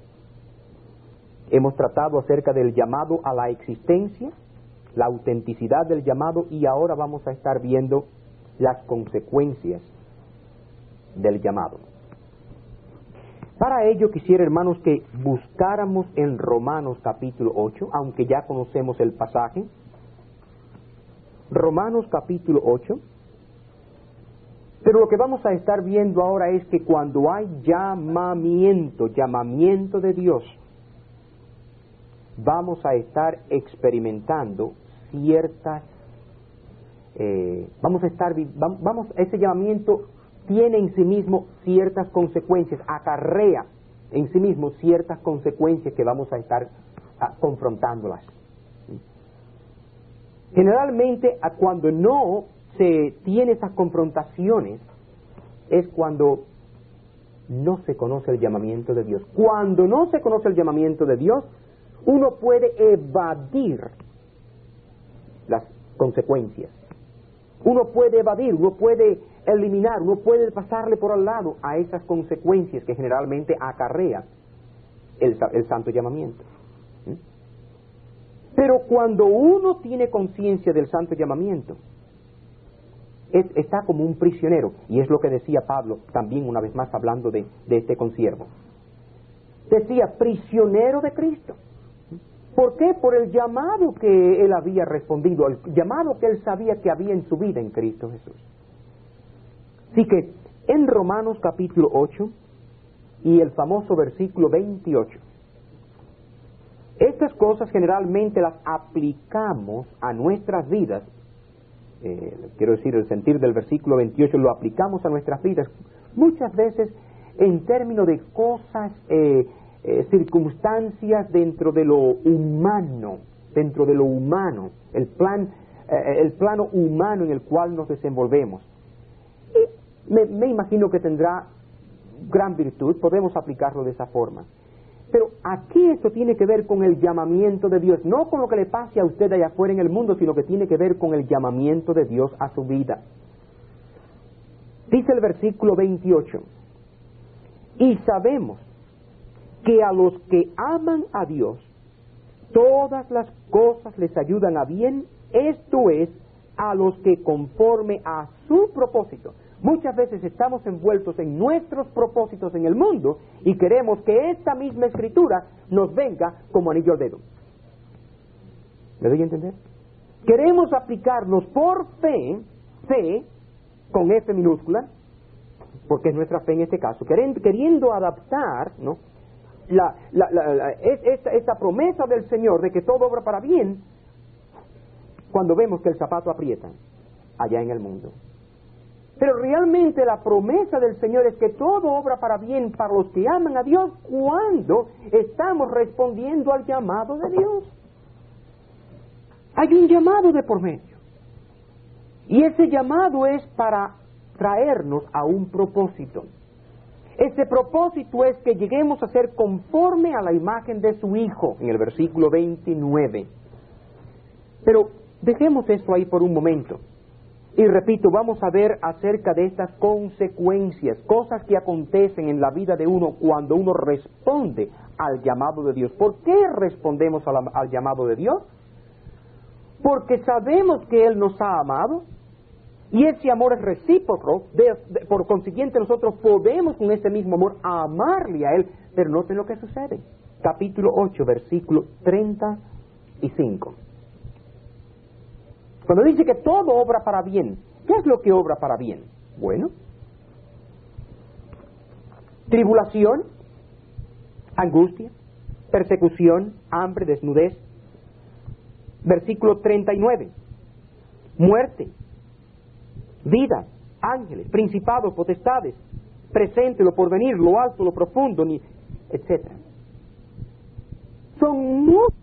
Hemos tratado acerca del llamado a la existencia, la autenticidad del llamado, y ahora vamos a estar viendo las consecuencias del llamado. Para ello quisiera, hermanos, que buscáramos en Romanos capítulo 8, aunque ya conocemos el pasaje. Romanos capítulo 8. Pero lo que vamos a estar viendo ahora es que cuando hay llamamiento de Dios, vamos a estar experimentando ciertas, ese llamamiento tiene en sí mismo ciertas consecuencias, acarrea en sí mismo ciertas consecuencias que vamos a estar confrontándolas. Generalmente, cuando no se tiene esas confrontaciones, es cuando no se conoce el llamamiento de Dios. Cuando no se conoce el llamamiento de Dios, uno puede evadir las consecuencias. Uno puede evadir, uno puede eliminar, uno puede pasarle por al lado a esas consecuencias que generalmente acarrea el santo llamamiento. Pero cuando uno tiene conciencia del santo llamamiento, está como un prisionero, y es lo que decía Pablo también una vez más hablando de este consiervo. Decía, prisionero de Cristo. ¿Por qué? Por el llamado que él había respondido, el llamado que él sabía que había en su vida en Cristo Jesús. Así que en Romanos capítulo 8 y el famoso versículo 28, estas cosas generalmente las aplicamos a nuestras vidas. Quiero decir, el sentir del versículo 28 lo aplicamos a nuestras vidas muchas veces en términos de cosas, circunstancias dentro de lo humano, el plano humano en el cual nos desenvolvemos. Y me imagino que tendrá gran virtud, podemos aplicarlo de esa forma. Pero aquí esto tiene que ver con el llamamiento de Dios, no con lo que le pase a usted allá afuera en el mundo, sino que tiene que ver con el llamamiento de Dios a su vida. Dice el versículo 28, y sabemos que a los que aman a Dios, todas las cosas les ayudan a bien, esto es, a los que conforme a su propósito. Muchas veces estamos envueltos en nuestros propósitos en el mundo y queremos que esta misma escritura nos venga como anillo al dedo. ¿Me doy a entender? Queremos aplicarnos por fe, con F minúscula, porque es nuestra fe en este caso, queriendo adaptar, ¿no?, esta promesa del Señor de que todo obra para bien, cuando vemos que el zapato aprieta allá en el mundo. Pero realmente la promesa del Señor es que todo obra para bien para los que aman a Dios cuando estamos respondiendo al llamado de Dios. Hay un llamado de por medio. Y ese llamado es para traernos a un propósito. Ese propósito es que lleguemos a ser conforme a la imagen de su Hijo, en el versículo 29. Pero dejemos esto ahí por un momento. Y repito, vamos a ver acerca de estas consecuencias, cosas que acontecen en la vida de uno cuando uno responde al llamado de Dios. ¿Por qué respondemos al llamado de Dios? Porque sabemos que Él nos ha amado y ese amor es recíproco, por consiguiente nosotros podemos con ese mismo amor amarle a Él. Pero noten lo que sucede. Capítulo 8, versículo 35. Cuando dice que todo obra para bien, ¿qué es lo que obra para bien? Bueno, tribulación, angustia, persecución, hambre, desnudez. Versículo 39, muerte, vida, ángeles, principados, potestades, presente, lo porvenir, lo alto, lo profundo, etc. Son muchos.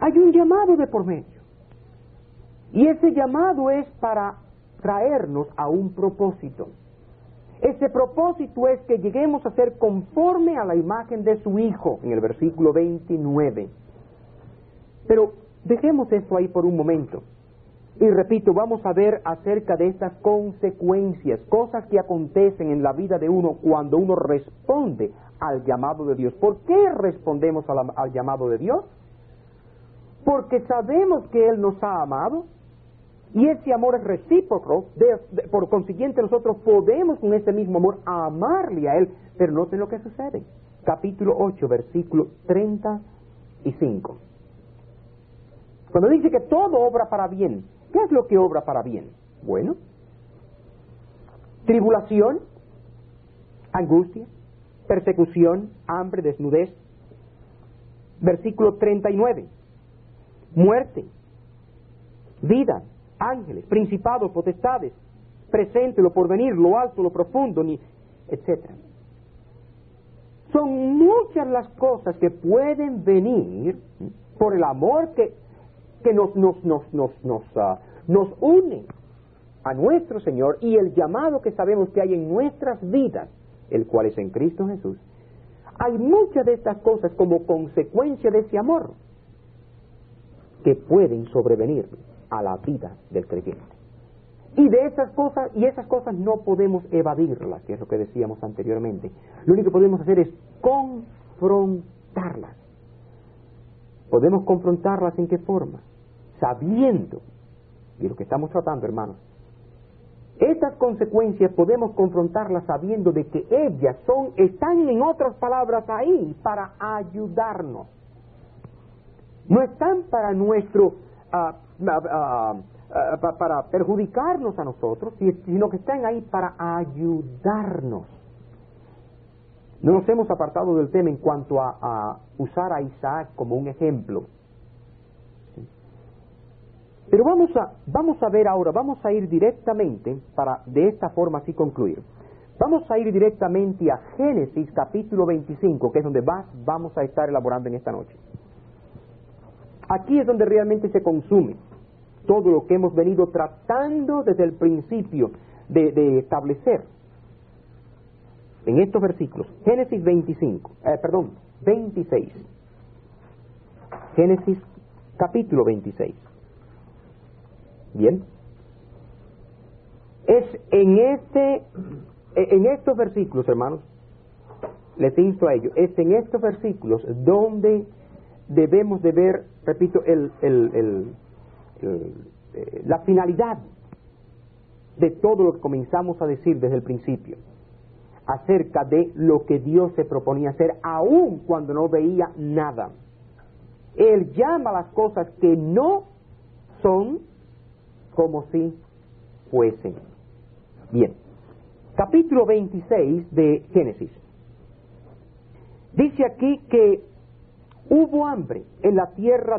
Hay un llamado de por medio. Y ese llamado es para traernos a un propósito. Ese propósito es que lleguemos a ser conforme a la imagen de su Hijo, en el versículo 29. Pero dejemos eso ahí por un momento. Y repito, vamos a ver acerca de estas consecuencias, cosas que acontecen en la vida de uno cuando uno responde al llamado de Dios. ¿Por qué respondemos al llamado de Dios? Porque sabemos que Él nos ha amado y ese amor es recíproco. Por consiguiente, nosotros podemos con ese mismo amor amarle a Él. Pero noten lo que sucede. Capítulo 8, versículo 35. Cuando dice que todo obra para bien, ¿qué es lo que obra para bien? Bueno, tribulación, angustia, persecución, hambre, desnudez. Versículo 39. Muerte, vida, ángeles, principados, potestades, presente, lo porvenir, lo alto, lo profundo, etc. Son muchas las cosas que pueden venir por el amor que nos une a nuestro Señor y el llamado que sabemos que hay en nuestras vidas, el cual es en Cristo Jesús. Hay muchas de estas cosas como consecuencia de ese amor que pueden sobrevenir a la vida del creyente. Y esas cosas no podemos evadirlas, que es lo que decíamos anteriormente. Lo único que podemos hacer es confrontarlas. ¿Podemos confrontarlas en qué forma? Sabiendo, y lo que estamos tratando, hermanos, estas consecuencias podemos confrontarlas sabiendo de que ellas están, en otras palabras, ahí para ayudarnos. No están para para perjudicarnos a nosotros, sino que están ahí para ayudarnos. No nos hemos apartado del tema en cuanto a usar a Isaac como un ejemplo. Pero vamos a ver ahora, vamos a ir directamente, para de esta forma así concluir. Vamos a ir directamente a Génesis capítulo 25, que es donde vamos a estar elaborando en esta noche. Aquí es donde realmente se consume todo lo que hemos venido tratando desde el principio de establecer en estos versículos. Génesis 26. Génesis capítulo 26. Bien. Es en estos versículos, hermanos, les insto a ello, es en estos versículos donde debemos de ver, repito, la finalidad de todo lo que comenzamos a decir desde el principio acerca de lo que Dios se proponía hacer aun cuando no veía nada. Él llama las cosas que no son como si fuesen. Bien, capítulo 26 de Génesis. Dice aquí que hubo hambre en la tierra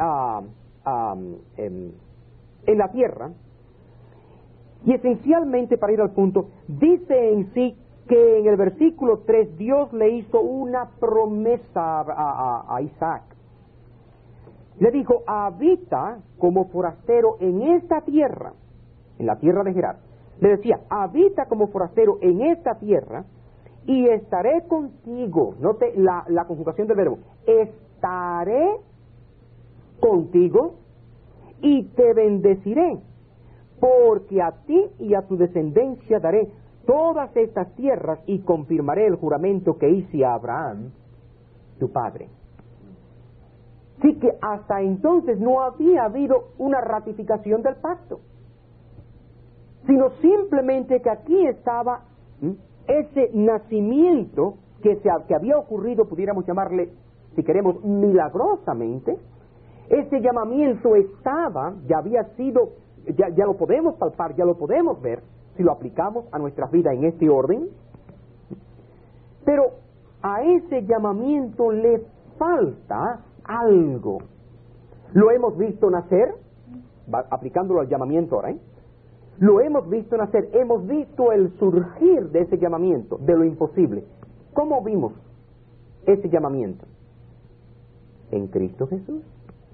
en la tierra, y esencialmente, para ir al punto, dice en sí que en el versículo 3 Dios le hizo una promesa a Isaac. Le dijo: habita como forastero en esta tierra, en la tierra de Gerar. Le decía: habita como forastero en esta tierra y estaré contigo. Note la conjugación del verbo: estaré contigo y te bendeciré, porque a ti y a tu descendencia daré todas estas tierras y confirmaré el juramento que hice a Abraham, tu padre. Así que hasta entonces no había habido una ratificación del pacto, sino simplemente que aquí estaba ese nacimiento que había ocurrido, pudiéramos llamarle, si queremos, milagrosamente. Ese llamamiento estaba, ya había sido, ya lo podemos palpar, ya lo podemos ver, si lo aplicamos a nuestras vidas en este orden. Pero a ese llamamiento le falta algo. Lo hemos visto nacer, aplicándolo al llamamiento ahora, lo hemos visto nacer, hemos visto el surgir de ese llamamiento, de lo imposible. ¿Cómo vimos ese llamamiento? En Cristo Jesús.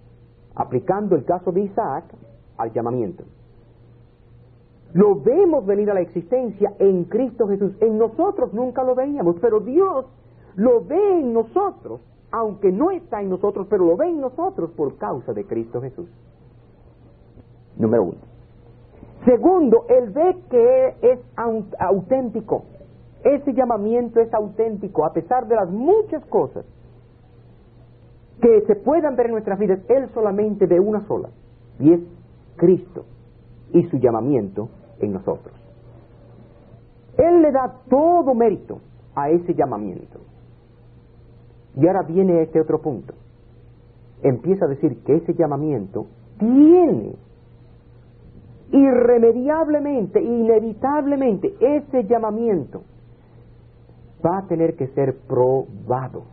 aplicando el caso de Isaac al llamamiento. Lo vemos venir a la existencia en Cristo Jesús. En nosotros nunca lo veíamos, pero Dios lo ve en nosotros, aunque no está en nosotros, pero lo ve en nosotros por causa de Cristo Jesús. Número 1. Segundo, Él ve que es auténtico. Ese llamamiento es auténtico, a pesar de las muchas cosas que se puedan ver en nuestras vidas. Él solamente ve una sola, y es Cristo y su llamamiento en nosotros. Él le da todo mérito a ese llamamiento. Y ahora viene este otro punto. Empieza a decir que ese llamamiento tiene irremediablemente, inevitablemente, ese llamamiento va a tener que ser probado.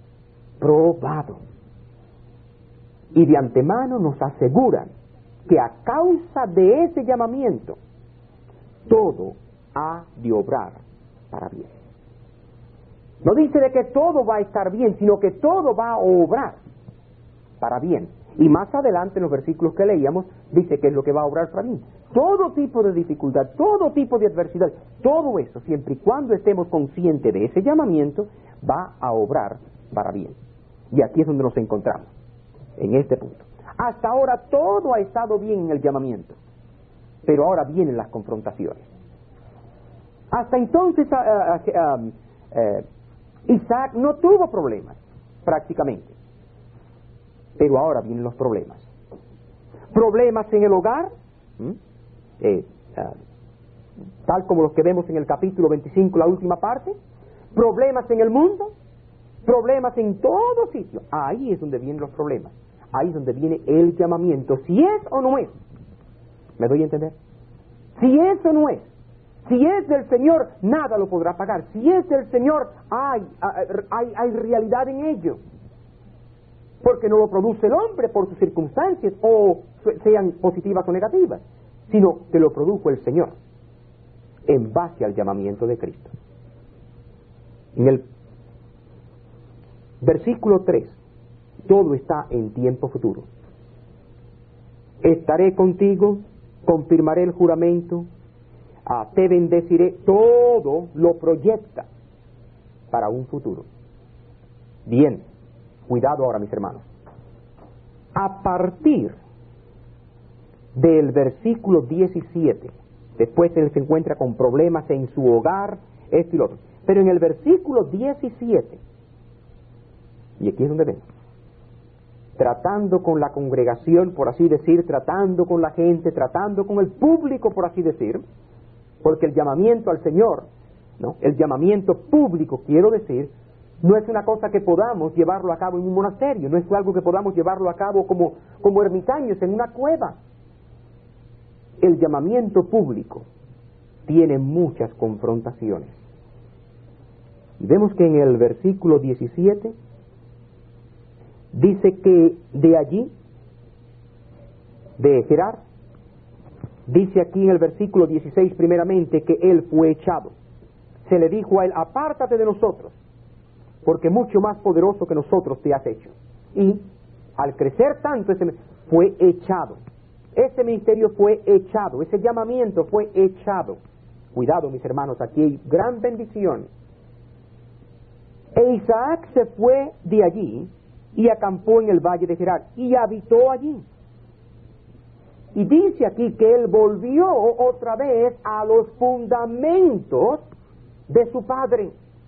Y de antemano nos aseguran que a causa de ese llamamiento todo ha de obrar para bien. No dice de que todo va a estar bien, sino que todo va a obrar para bien. Y más adelante en los versículos que leíamos dice que es lo que va a obrar para bien. Todo tipo de dificultad, todo tipo de adversidad, todo eso, siempre y cuando estemos conscientes de ese llamamiento, va a obrar para bien. Y aquí es donde nos encontramos, en este punto. Hasta ahora todo ha estado bien en el llamamiento, pero ahora vienen las confrontaciones. Hasta entonces Isaac no tuvo problemas, prácticamente. Pero ahora vienen los problemas. Problemas en el hogar, tal como los que vemos en el capítulo 25, la última parte. Problemas en el mundo, problemas en todo sitio. Ahí es donde vienen los problemas. Ahí es donde viene el llamamiento, si es o no es. ¿Me doy a entender? Si es o no es. Si es del Señor, nada lo podrá pagar. Si es del Señor, hay realidad en ello. Porque no lo produce el hombre por sus circunstancias, o sean positivas o negativas, sino que lo produjo el Señor en base al llamamiento de Cristo. En el versículo 3, todo está en tiempo futuro. Estaré contigo, confirmaré el juramento, te bendeciré. Todo lo proyecta para un futuro. Bien, cuidado ahora, mis hermanos. A partir del versículo 17, después él se encuentra con problemas en su hogar, esto y lo otro. Pero en el versículo 17, y aquí es donde vemos, tratando con la congregación, por así decir, tratando con la gente, tratando con el público, por así decir, porque el llamamiento al Señor, ¿no?, el llamamiento público, quiero decir, no es una cosa que podamos llevarlo a cabo en un monasterio, no es algo que podamos llevarlo a cabo como ermitaños en una cueva. El llamamiento público tiene muchas confrontaciones. Y vemos que en el versículo 17 dice que de allí, de Gerar, dice aquí en el versículo 16 primeramente que él fue echado. Se le dijo a él: apártate de nosotros, porque mucho más poderoso que nosotros te has hecho. Y al crecer tanto, fue echado. Ese ministerio fue echado, ese llamamiento fue echado. Cuidado, mis hermanos, aquí hay gran bendición. E Isaac se fue de allí y acampó en el valle de Gerar y habitó allí. Y dice aquí que él volvió otra vez a los fundamentos de su padre.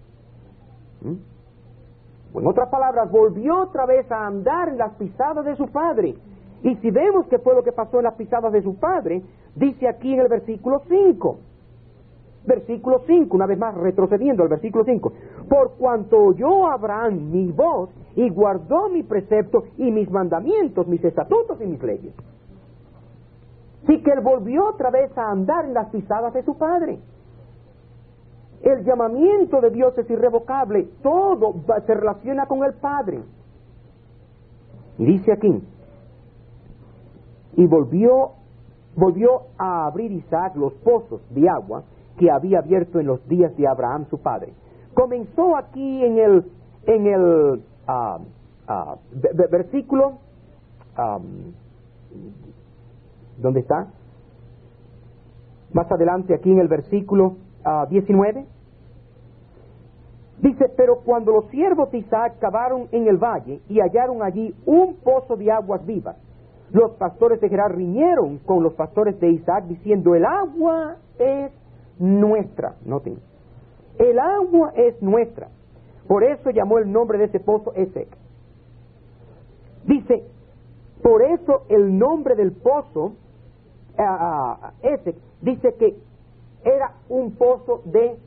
O en otras palabras, volvió otra vez a andar en las pisadas de su padre. Y si vemos que fue lo que pasó en las pisadas de su padre, dice aquí en el versículo 5. Versículo 5, una vez más retrocediendo al versículo 5. Por cuanto oyó Abraham mi voz y guardó mi precepto y mis mandamientos, mis estatutos y mis leyes. Sí, que él volvió otra vez a andar en las pisadas de su padre. El llamamiento de Dios es irrevocable, todo se relaciona con el Padre. Y dice aquí, y volvió a abrir Isaac los pozos de agua que había abierto en los días de Abraham su padre. Comenzó aquí en el versículo ¿dónde está? Más adelante, aquí en el versículo 19, dice: pero cuando los siervos de Isaac cavaron en el valle y hallaron allí un pozo de aguas vivas, los pastores de Gerar riñeron con los pastores de Isaac, diciendo: el agua es nuestra. Noten, el agua es nuestra. Por eso llamó el nombre de ese pozo Esek. Dice, por eso el nombre del pozo Esek, dice que era un pozo de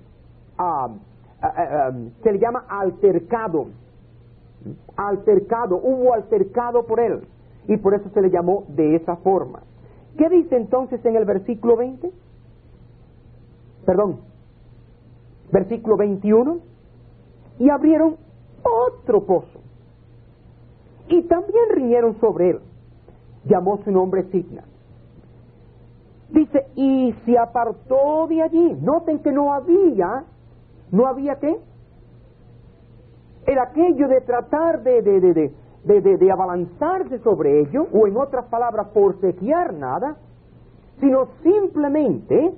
se le llama altercado. Hubo altercado por él, y por eso se le llamó de esa forma. ¿Qué dice entonces en el versículo 20? Versículo 21. Y abrieron otro pozo, y también riñeron sobre él. Llamó su nombre Signa. Dice, y se apartó de allí. Noten que no había ¿qué? Era aquello de tratar de abalanzarse sobre ello, o en otras palabras, forcejear nada, sino simplemente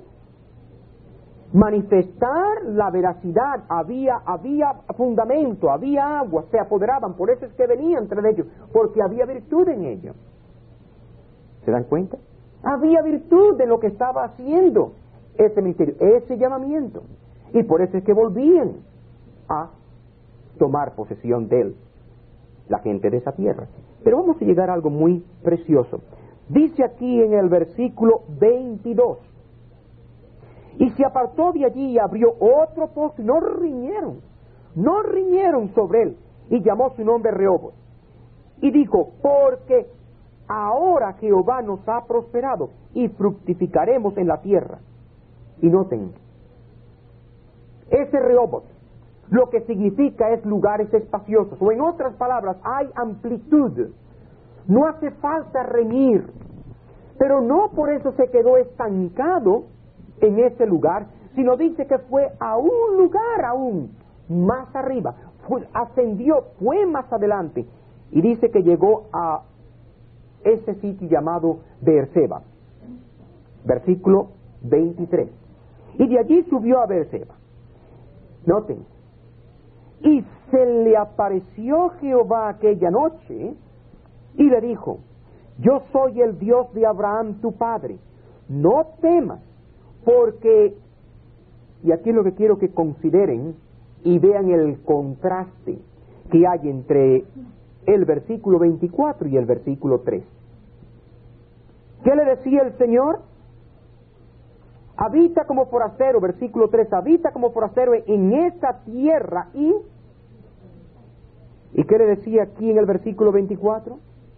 manifestar la veracidad. Había fundamento, había agua, se apoderaban. Por eso es que venían entre ellos, porque había virtud en ellos. ¿Se dan cuenta? Había virtud de lo que estaba haciendo ese ministerio, ese llamamiento, y por eso es que volvían a tomar posesión de él, la gente de esa tierra. Pero vamos a llegar a algo muy precioso. Dice aquí en el versículo 22: y se apartó de allí y abrió otro pozo, y no riñeron sobre él, y llamó su nombre Rehoboth. Y dijo: porque ahora Jehová nos ha prosperado, y fructificaremos en la tierra. Y noten, ese Rehoboth, lo que significa es lugares espaciosos, o en otras palabras, hay amplitud. No hace falta reñir, pero no por eso se quedó estancado en ese lugar, sino dice que fue a un lugar aún más arriba, ascendió, fue más adelante, y dice que llegó a ese sitio llamado Beerseba. Versículo 23. Y de allí subió a Beerseba. Noten, y se le apareció Jehová aquella noche y le dijo: yo soy el Dios de Abraham tu padre, no temas, porque, y aquí es lo que quiero que consideren y vean el contraste que hay entre el versículo 24 y el versículo 3. ¿Qué le decía el Señor? Habita como forastero, versículo 3, habita como forastero en esta tierra. ¿Y qué le decía aquí en el versículo 24?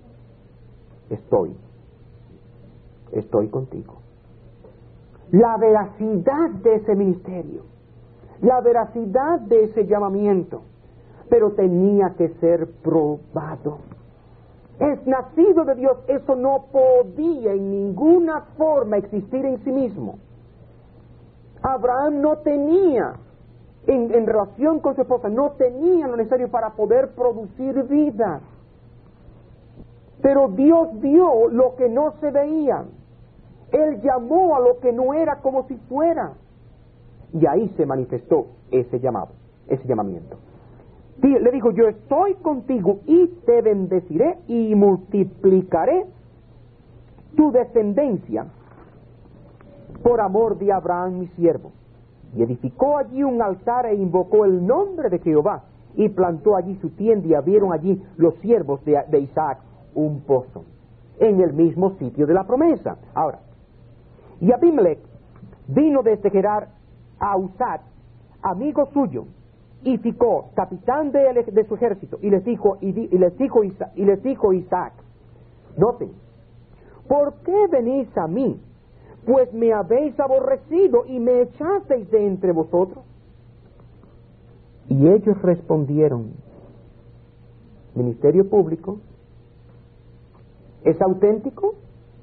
Estoy contigo. La veracidad de ese ministerio, la veracidad de ese llamamiento, pero tenía que ser probado. Es nacido de Dios, eso no podía en ninguna forma existir en sí mismo. Abraham no tenía, en relación con su esposa, no tenía lo necesario para poder producir vida. Pero Dios vio lo que no se veía. Él llamó a lo que no era como si fuera. Y ahí se manifestó ese llamamiento. Le dijo: yo estoy contigo y te bendeciré y multiplicaré tu descendencia por amor de Abraham mi siervo. Y edificó allí un altar e invocó el nombre de Jehová, y plantó allí su tienda, y abrieron allí los siervos de Isaac un pozo, en el mismo sitio de la promesa. Ahora, y Abimelech vino desde Gerar a Uzac, amigo suyo, y Ficó, capitán de su ejército, y les dijo Isaac: noten, ¿por qué venís a mí? Pues me habéis aborrecido y me echasteis de entre vosotros. Y ellos respondieron: ministerio público, ¿es auténtico?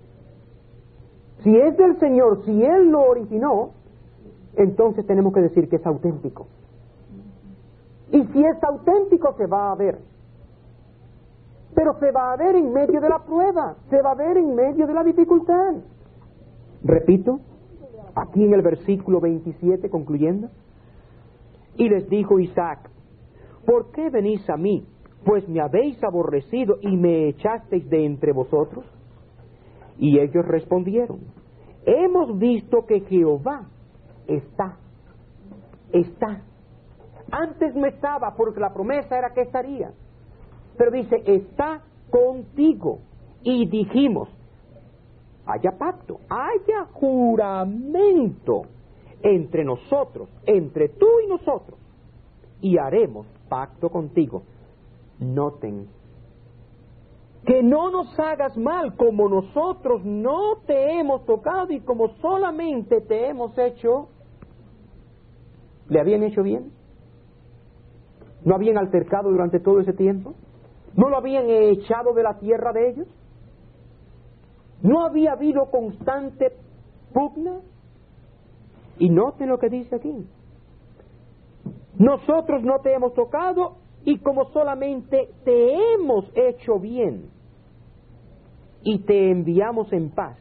Si es del Señor, si Él lo originó, entonces tenemos que decir que es auténtico. Y si es auténtico, se va a ver. pero se va a ver en medio de la prueba, se va a ver en medio de la dificultad. Repito, aquí en el versículo 27, concluyendo, y les dijo Isaac: ¿por qué venís a mí? Pues me habéis aborrecido y me echasteis de entre vosotros. Y ellos respondieron: hemos visto que Jehová está. Antes no estaba, porque la promesa era que estaría. Pero dice, está contigo. Y dijimos, haya pacto, haya juramento entre nosotros, entre tú y nosotros, y haremos pacto contigo. Noten, que no nos hagas mal, como nosotros no te hemos tocado y como solamente te hemos hecho. ¿Le habían hecho bien? ¿No habían altercado durante todo ese tiempo? ¿No lo habían echado de la tierra de ellos? ¿No había habido constante pugna? Y noten lo que dice aquí. Nosotros no te hemos tocado y como solamente te hemos hecho bien y te enviamos en paz,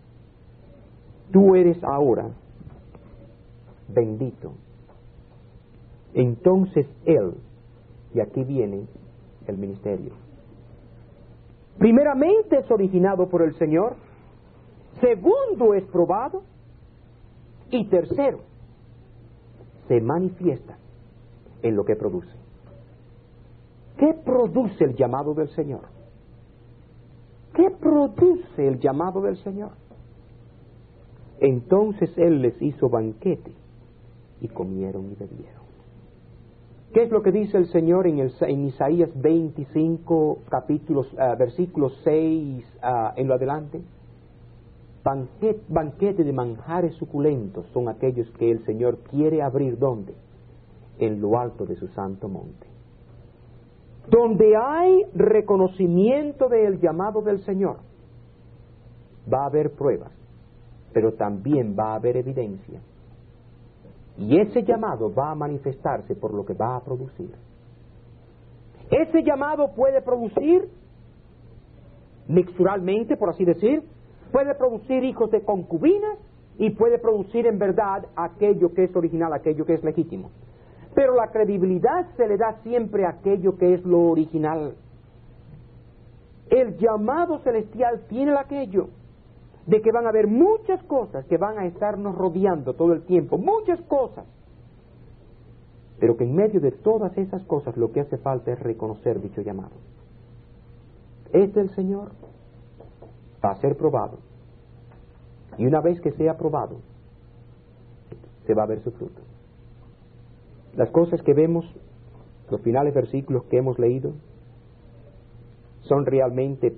tú eres ahora bendito. Entonces él, y aquí viene el ministerio, primeramente es originado por el Señor, segundo es probado, y tercero se manifiesta en lo que produce. ¿Qué produce el llamado del Señor? ¿Qué produce el llamado del Señor? Entonces Él les hizo banquete y comieron y bebieron. ¿Qué es lo que dice el Señor en Isaías 25, versículos 6 en lo adelante? Banquete de manjares suculentos son aquellos que el Señor quiere abrir, ¿dónde? En lo alto de su santo monte. Donde hay reconocimiento del llamado del Señor, va a haber pruebas, pero también va a haber evidencia. Y ese llamado va a manifestarse por lo que va a producir. Ese llamado puede producir, mixturalmente, por así decir, puede producir hijos de concubinas y puede producir en verdad aquello que es original, aquello que es legítimo. Pero la credibilidad se le da siempre a aquello que es lo original. El llamado celestial tiene aquello de que van a haber muchas cosas que van a estarnos rodeando todo el tiempo, muchas cosas. Pero que en medio de todas esas cosas lo que hace falta es reconocer dicho llamado. Es del Señor, va a ser probado. Y una vez que sea probado, se va a ver su fruto. Las cosas que vemos, los finales versículos que hemos leído, son realmente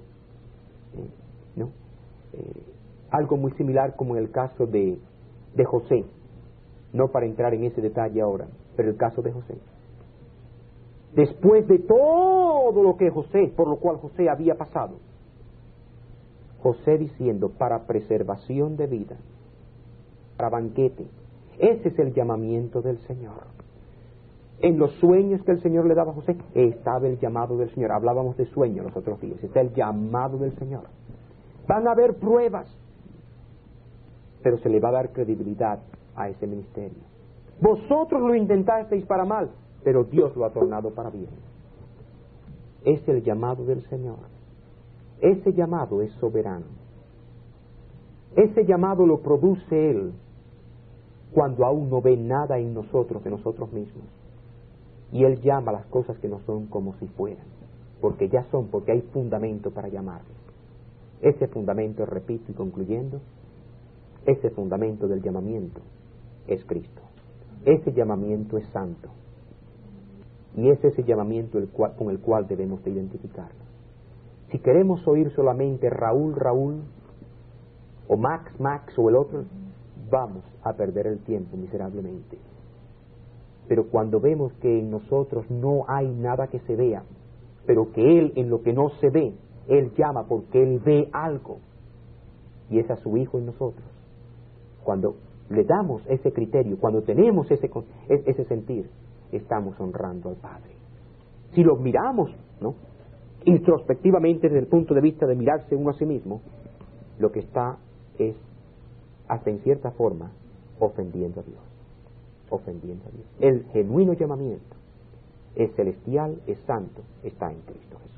algo muy similar como en el caso de José. No para entrar en ese detalle ahora, pero el caso de José. Después de todo lo que José, por lo cual José había pasado, José diciendo, para preservación de vida, para banquete. Ese es el llamamiento del Señor. En los sueños que el Señor le daba a José, estaba el llamado del Señor. Hablábamos de sueños los otros días. Está el llamado del Señor. Van a haber pruebas, pero se le va a dar credibilidad a ese ministerio. Vosotros lo intentasteis para mal, pero Dios lo ha tornado para bien. Es el llamado del Señor. Ese llamado es soberano. Ese llamado lo produce Él cuando aún no ve nada en nosotros, de nosotros mismos. Y Él llama las cosas que no son como si fueran, porque ya son, porque hay fundamento para llamarlas. Ese fundamento, repito y concluyendo, ese fundamento del llamamiento es Cristo. Ese llamamiento es santo. Y es ese llamamiento con el cual debemos de identificarlo. Si queremos oír solamente Raúl, Raúl, o Max, Max, o el otro, vamos a perder el tiempo miserablemente. Pero cuando vemos que en nosotros no hay nada que se vea, pero que Él en lo que no se ve, Él llama porque Él ve algo, y es a su Hijo en nosotros. Cuando le damos ese criterio, cuando tenemos ese sentir, estamos honrando al Padre. Si lo miramos, ¿no?, introspectivamente desde el punto de vista de mirarse uno a sí mismo, lo que está es, hasta en cierta forma, ofendiendo a Dios. Ofendiendo a Dios. El genuino llamamiento es celestial, es santo, está en Cristo Jesús.